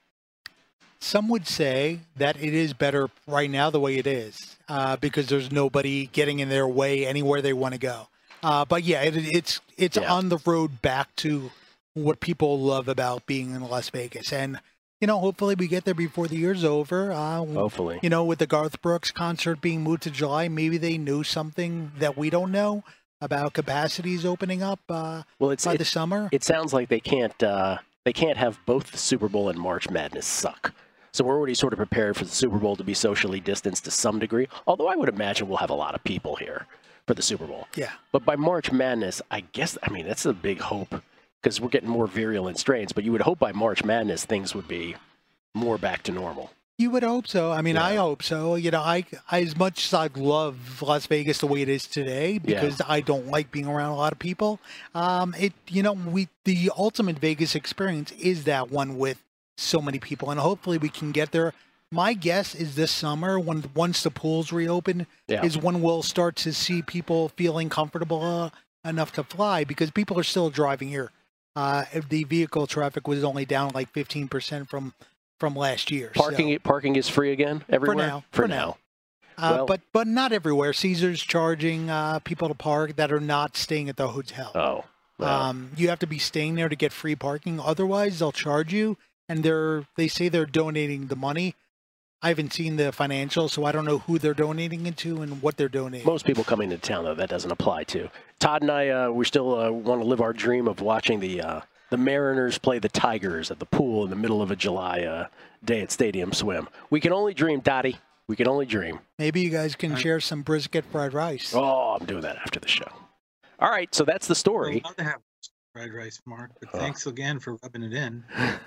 S7: Some would say that it is better right now the way it is uh, because there's nobody getting in their way anywhere they want to go. Uh, but yeah, it, it's it's yeah. on the road back to what people love about being in Las Vegas. And, you know, hopefully we get there before the year's over. Uh,
S6: hopefully.
S7: You know, with the Garth Brooks concert being moved to July, maybe they knew something that we don't know about capacities opening up uh,
S6: well, it's,
S7: by
S6: it,
S7: the summer.
S6: It sounds like they can't uh, they can't have both the Super Bowl and March Madness suck. So we're already sort of prepared for the Super Bowl to be socially distanced to some degree, although I would imagine we'll have a lot of people here for the Super Bowl.
S7: Yeah.
S6: But by March Madness, I guess, I mean, that's a big hope because we're getting more virulent strains, but you would hope by March Madness things would be more back to normal.
S7: You would hope so. I mean,
S6: yeah.
S7: I hope so. You know, I, I as much as I love Las Vegas the way it is today, because yeah. I don't like being around a lot of people. Um, it, you know, we the ultimate Vegas experience is that one with so many people, and hopefully we can get there. My guess is this summer, when once the pools reopen,
S6: yeah.
S7: is when we'll start to see people feeling comfortable uh, enough to fly, because people are still driving here. Uh, the vehicle traffic was only down like fifteen percent from from last year.
S6: Parking
S7: so.
S6: parking is free again everywhere?
S7: For now.
S6: For,
S7: for
S6: now.
S7: now. Uh,
S6: well,
S7: but but not everywhere. Caesar's charging uh, people to park that are not staying at the hotel.
S6: Oh. Well.
S7: Um, you have to be staying there to get free parking. Otherwise, they'll charge you. And they're they say they're donating the money. I haven't seen the financials, so I don't know who they're donating it to and what they're donating.
S6: Most people coming to town, though, that doesn't apply to. Todd and I, uh, we still uh, want to live our dream of watching the uh, the Mariners play the Tigers at the pool in the middle of a July uh, day at Stadium Swim. We can only dream, Dottie. We can only dream.
S7: Maybe you guys can share some brisket fried rice.
S6: Oh, I'm doing that after the show. All right, so that's the story.
S9: I'd love to have fried rice, Mark, but oh. thanks again for rubbing it in.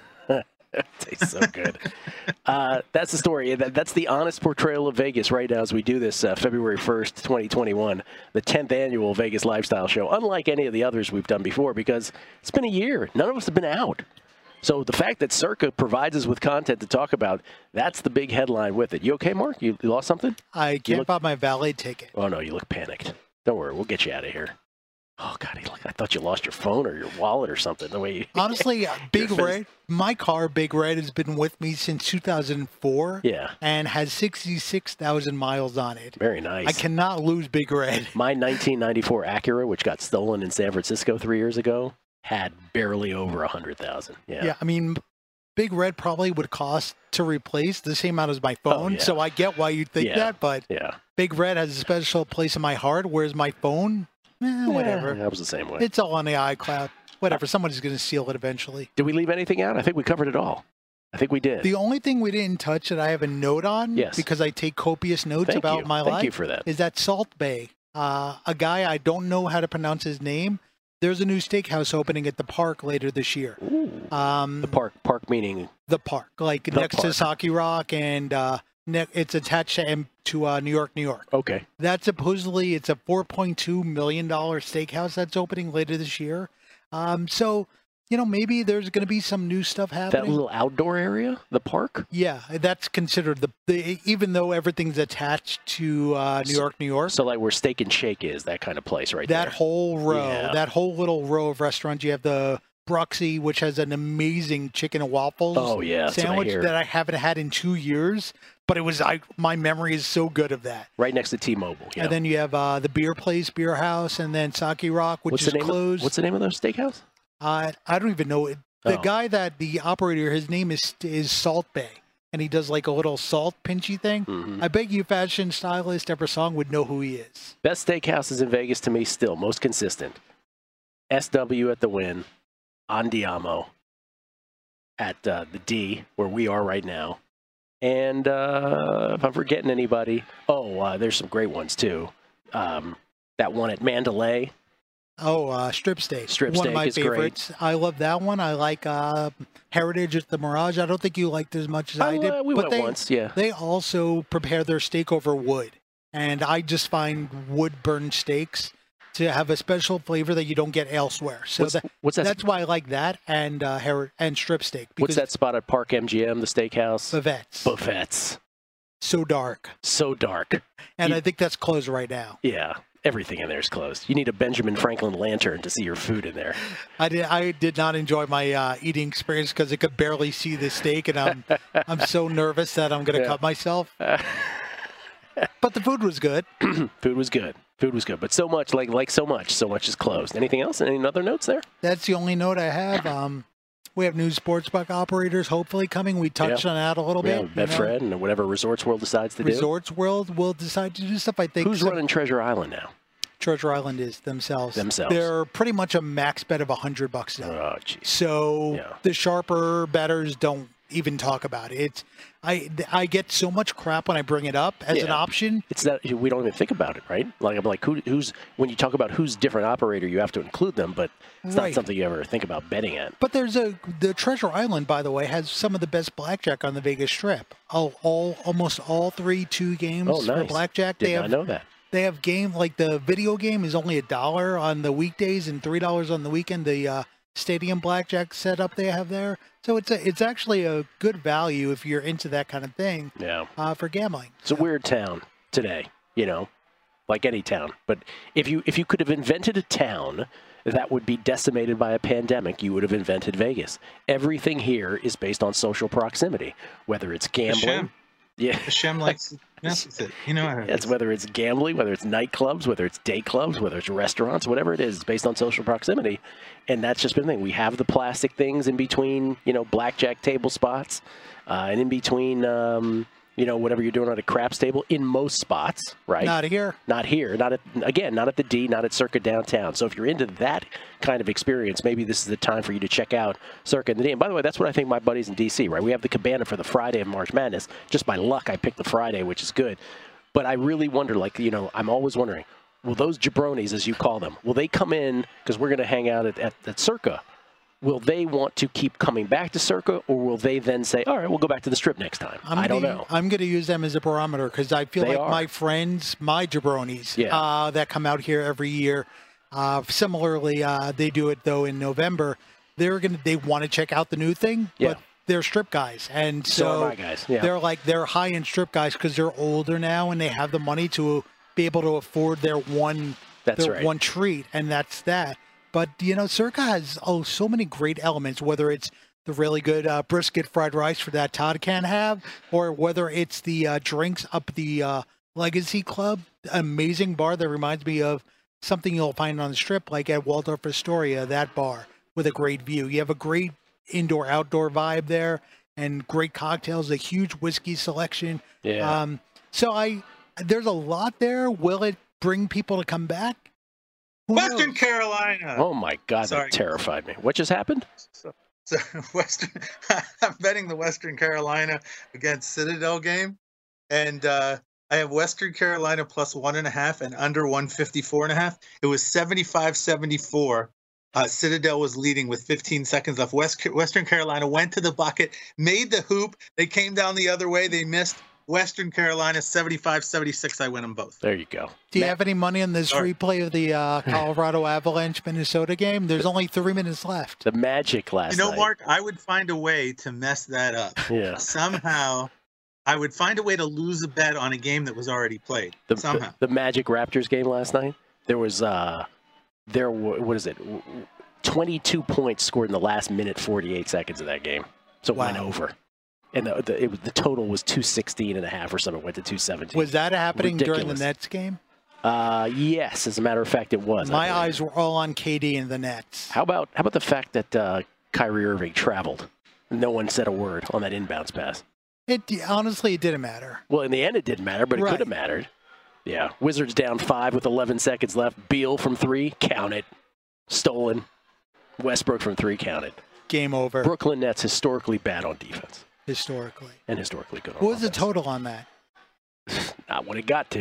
S6: It tastes so good. uh, that's the story. That, that's the honest portrayal of Vegas right now as we do this uh, February first, twenty twenty-one, the tenth annual Vegas Lifestyle Show, unlike any of the others we've done before, because it's been a year. None of us have been out. So the fact that Circa provides us with content to talk about, that's the big headline with it. You okay, Mark? You, you lost something?
S7: I can't look... buy my valet ticket.
S6: Oh, no, you look panicked. Don't worry. We'll get you out of here. Oh, God, I thought you lost your phone or your wallet or something. The way you,
S7: Honestly, Big Red, my car, Big Red, has been with me since two thousand four.
S6: Yeah.
S7: And has sixty-six thousand miles on it.
S6: Very nice.
S7: I cannot lose Big Red.
S6: My nineteen ninety-four Acura, which got stolen in San Francisco three years ago, had barely over one hundred thousand. Yeah.
S7: Yeah, I mean, Big Red probably would cost to replace the same amount as my phone. Oh, yeah. So I get why you think
S6: yeah.
S7: that, but
S6: yeah.
S7: Big Red has a special place in my heart, whereas my phone... Eh, whatever.
S6: Yeah, that was the same way.
S7: It's all on the iCloud. Whatever. Somebody's going to steal it eventually.
S6: Did we leave anything out? I think we covered it all. I think we did.
S7: The only thing we didn't touch that I have a note on,
S6: yes.
S7: because I take copious notes
S6: Thank
S7: about
S6: you.
S7: my
S6: Thank
S7: life,
S6: you for that.
S7: is that Salt Bay. Uh, a guy, I don't know how to pronounce his name. There's a new steakhouse opening at the park later this year.
S6: Ooh. Um, the park, park meaning?
S7: The park, like
S6: the
S7: next
S6: park.
S7: to Saki Rock, and uh, ne- it's attached to, to uh, New York, New York.
S6: Okay.
S7: That's supposedly, it's a four point two million dollars steakhouse that's opening later this year. Um, so, you know, maybe there's going to be some new stuff happening.
S6: That little outdoor area, the park?
S7: Yeah, that's considered the, the even though everything's attached to uh, New York, New York.
S6: So like where Steak and Shake is, that kind of place right
S7: that
S6: there. That
S7: whole row,
S6: yeah.
S7: that whole little row of restaurants. You have the Bruxy, which has an amazing chicken and waffles
S6: oh, yeah,
S7: sandwich
S6: I
S7: that I haven't had in two years. But it was, I my memory is so good of that.
S6: Right next to T-Mobile, yeah.
S7: And then you have uh, the beer place, Beer House, and then Saki Rock, which
S6: what's
S7: is
S6: the name
S7: closed.
S6: Of, what's the name of those steakhouse?
S7: Uh, I don't even know. The
S6: oh.
S7: guy that, the operator, his name is is Salt Bay. And he does like a little salt pinchy thing.
S6: Mm-hmm.
S7: I bet you fashion stylist ever song would know who he is.
S6: Best steakhouses in Vegas to me still, most consistent. S W at the Wynn, Andiamo at uh, the D, where we are right now. And uh, if I'm forgetting anybody, oh, uh, there's some great ones too. um, that one at Mandalay.
S7: Oh, uh, strip steak.
S6: Strip
S7: one
S6: steak
S7: of my
S6: is
S7: favorites.
S6: great.
S7: I love that one. I like uh, Heritage at the Mirage. I don't think you liked it as much as I
S6: Oh,
S7: did.
S6: uh, we
S7: but
S6: went
S7: they,
S6: once, yeah.
S7: They also prepare their steak over wood. And I just find wood-burned steaks to have a special flavor that you don't get elsewhere. So
S6: What's-
S7: that,
S6: what's that
S7: that's why I like that and uh, Heri- and strip steak.
S6: What's that spot at Park M G M, the steakhouse?
S7: Buffets.
S6: Buffets.
S7: So dark.
S6: So dark.
S7: And
S6: You-
S7: I think that's closed right now.
S6: Yeah, everything in there is closed. You need a Benjamin Franklin lantern to see your food in there.
S7: I did. I did not enjoy my uh, eating experience because I could barely see the steak, and I'm I'm so nervous that I'm going to
S6: Yeah.
S7: cut myself. But the food was good.
S6: Food was good. Food was good, but so much like like so much, so much is closed. Anything else? Any other notes there?
S7: That's the only note I have. Um, we have new sportsbook operators hopefully coming. We touched
S6: Yeah.
S7: on that a little
S6: Yeah,
S7: bit. you know.
S6: Betfred and whatever Resorts World decides to
S7: Resorts World will decide to do stuff. I
S6: do.
S7: think.
S6: Who's
S7: so-
S6: running Treasure Island now?
S7: Treasure Island is themselves.
S6: Themselves.
S7: They're pretty much a max bet of a hundred bucks now.
S6: Oh, jeez.
S7: So
S6: Yeah.
S7: the sharper bettors don't even talk about it. It's I I get so much crap when I bring it up as an
S6: Yeah.
S7: option.
S6: It's that we don't even think about it, right? Like I'm like, who, who's when you talk about who's different operator, you have to include them, but it's not
S7: Right.
S6: something you ever think about betting at.
S7: But there's a the Treasure Island, by the way, has some of the best blackjack on the Vegas Strip. All, all almost all three two games
S6: Oh,
S7: for
S6: nice.
S7: blackjack.
S6: Did
S7: they
S6: not
S7: have
S6: know that.
S7: they have game like the video game is only a dollar on the weekdays and three dollars on the weekend. The uh, stadium blackjack setup they have there, so it's a it's actually a good value if you're into that kind of thing.
S6: Yeah.
S7: Uh, for gambling.
S6: It's a weird town today, you know, like any town. But if you if you could have invented a town that would be decimated by a pandemic, you would have invented Vegas. Everything here is based on social proximity, whether it's gambling.
S9: Hashem.
S6: Yeah.
S9: Hashem likes to mess with it. You know how it
S6: It's
S9: is.
S6: whether it's gambling, whether it's nightclubs, whether it's day clubs, whether it's restaurants, whatever it is, it's based on social proximity. And that's just been the thing. We have the plastic things in between, you know, blackjack table spots, uh, and in between, um, you know, whatever you're doing on a craps table in most spots, right?
S7: Not here.
S6: Not here. Not at, again, not at the D, not at Circa Downtown. So if you're into that kind of experience, maybe this is the time for you to check out Circa and the D. And by the way, that's what I think my buddies in D C, right? We have the Cabana for the Friday of March Madness. Just by luck, I picked the Friday, which is good. But I really wonder, like, you know, I'm always wondering, will those jabronis, as you call them, will they come in, because we're going to hang out at, at, at Circa, will they want to keep coming back to Circa, or will they then say, all right, we'll go back to the Strip next time?
S7: I'm
S6: I don't
S7: gonna,
S6: know.
S7: I'm going to use them as a barometer because I feel
S6: They
S7: like
S6: are.
S7: my friends, my jabronis,
S6: Yeah.
S7: uh, that come out here every year. Uh, similarly, uh, they do it though in November. They're gonna they want to check out the new thing,
S6: Yeah.
S7: but they're strip guys, and
S6: So
S7: so,
S6: are my guys, yeah.
S7: they're like they're high end strip guys because they're older now and they have the money to be able to afford their one
S6: That's
S7: their
S6: right.
S7: one treat, and that's that. But you know, Circa has oh so many great elements, whether it's the really good uh, brisket fried rice for that Todd can have, or whether it's the uh, drinks up the uh, Legacy Club, amazing bar that reminds me of something you'll find on the Strip, like at Waldorf Astoria, that bar with a great view. You have a great indoor-outdoor vibe there, and great cocktails, a huge whiskey selection.
S6: Yeah.
S7: Um, so I, there's a lot there. Will it bring people to come back? Who
S9: Western
S7: knows?
S9: Carolina.
S6: Oh, my God,
S9: Sorry.
S6: that terrified me. What just happened?
S9: So, so Western, I'm betting the Western Carolina against Citadel game, and uh, I have Western Carolina plus one and a half and under one fifty-four and a half. It was seventy-five seventy-four. Uh, Citadel was leading with fifteen seconds left. West, Western Carolina went to the bucket, made the hoop. They came down the other way. They missed. Western Carolina seventy-five seventy-six. I win them both.
S6: There you go.
S7: Do you have any money on this
S9: Sorry.
S7: replay of the uh, Colorado Avalanche Minnesota game? There's only three minutes left.
S6: The Magic last
S9: You know,
S6: night.
S9: Mark, I would find a way to mess that up.
S6: Yeah.
S9: Somehow, I would find a way to lose a bet on a game that was already played.
S6: The,
S9: Somehow.
S6: the, the Magic Raptors game last night, there was, uh, there wa- what is it, twenty-two points scored in the last minute, forty-eight seconds of that game. So it went
S7: Wow.
S6: over. And the, the, it was, the total was two sixteen and a half or something, went to two seventeen.
S7: Was that happening during the
S6: Ridiculous.
S7: Nets game?
S6: Uh, yes, as a matter of fact, it was. I
S7: My
S6: believe.
S7: eyes were all on K D and the Nets.
S6: How about how about the fact that uh, Kyrie Irving traveled? No one said a word on that inbounds pass.
S7: It honestly, it didn't matter.
S6: Well, in the end, it didn't matter, but it
S7: Right.
S6: could have mattered. Yeah, Wizards down five with eleven seconds left. Beal from three, count it. Stolen. Westbrook from three, count it.
S7: Game over.
S6: Brooklyn Nets historically bad on defense
S7: Historically.
S6: and historically good on
S7: What was the
S6: offense.
S7: total on that?
S6: Not when it got to.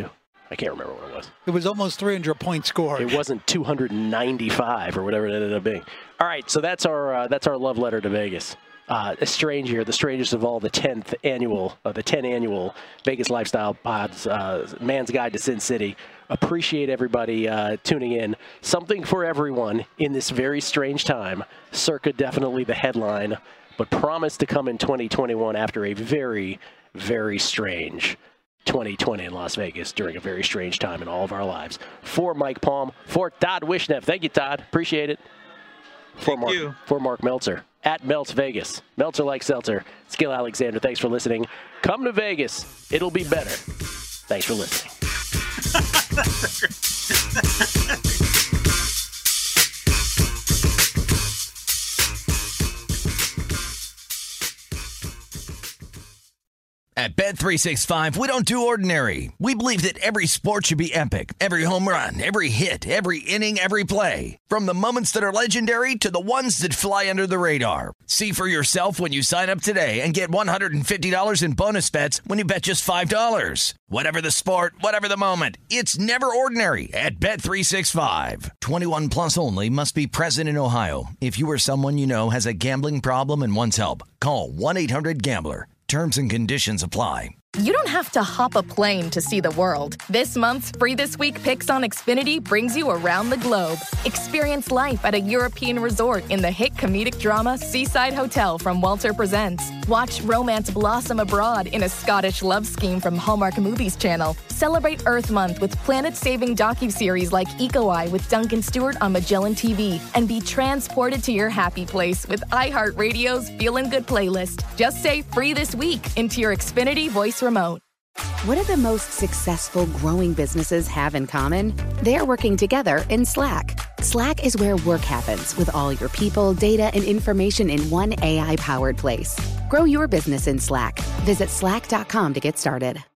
S6: I can't remember what it was.
S7: It was almost three hundred points scored.
S6: It wasn't two hundred ninety-five or whatever it ended up being. All right, so that's our uh, that's our love letter to Vegas. Uh, a strange year, the strangest of all, the tenth annual, uh, the ten annual Vegas Lifestyle Pods, uh, Man's Guide to Sin City. Appreciate everybody uh, tuning in. Something for everyone in this very strange time. Circa definitely the headline, but promised to come in twenty twenty-one after a very, very strange twenty twenty in Las Vegas during a very strange time in all of our lives. For Mike Palm, for Todd Wishnev. Thank you, Todd. Appreciate it. For
S9: Thank
S6: Mark,
S9: you.
S6: For Mark Meltzer. At Melts Vegas. Meltzer like Seltzer. Skill Alexander, thanks for listening. Come to Vegas. It'll be better. Thanks for listening.
S1: At Bet three sixty-five, we don't do ordinary. We believe that every sport should be epic. Every home run, every hit, every inning, every play. From the moments that are legendary to the ones that fly under the radar. See for yourself when you sign up today and get one hundred fifty dollars in bonus bets when you bet just five dollars. Whatever the sport, whatever the moment, it's never ordinary at Bet three sixty-five. twenty-one plus only. Must be present in Ohio. If you or someone you know has a gambling problem and wants help, call one eight hundred gambler. Terms and conditions apply.
S11: You don't have to hop a plane to see the world. This month's Free This Week Picks on Xfinity brings you around the globe. Experience life at a European resort in the hit comedic drama Seaside Hotel from Walter Presents. Watch romance blossom abroad in a Scottish love scheme from Hallmark Movies Channel. Celebrate Earth Month with planet-saving docuseries like Eco Eye with Duncan Stewart on Magellan T V. And be transported to your happy place with iHeartRadio's Feelin' Good playlist. Just say Free This Week into your Xfinity voice remote.
S12: What do the most successful growing businesses have in common? They're working together in Slack. Slack is where work happens with all your people, data, and information in one A I-powered place. Grow your business in Slack. Visit slack dot com to get started.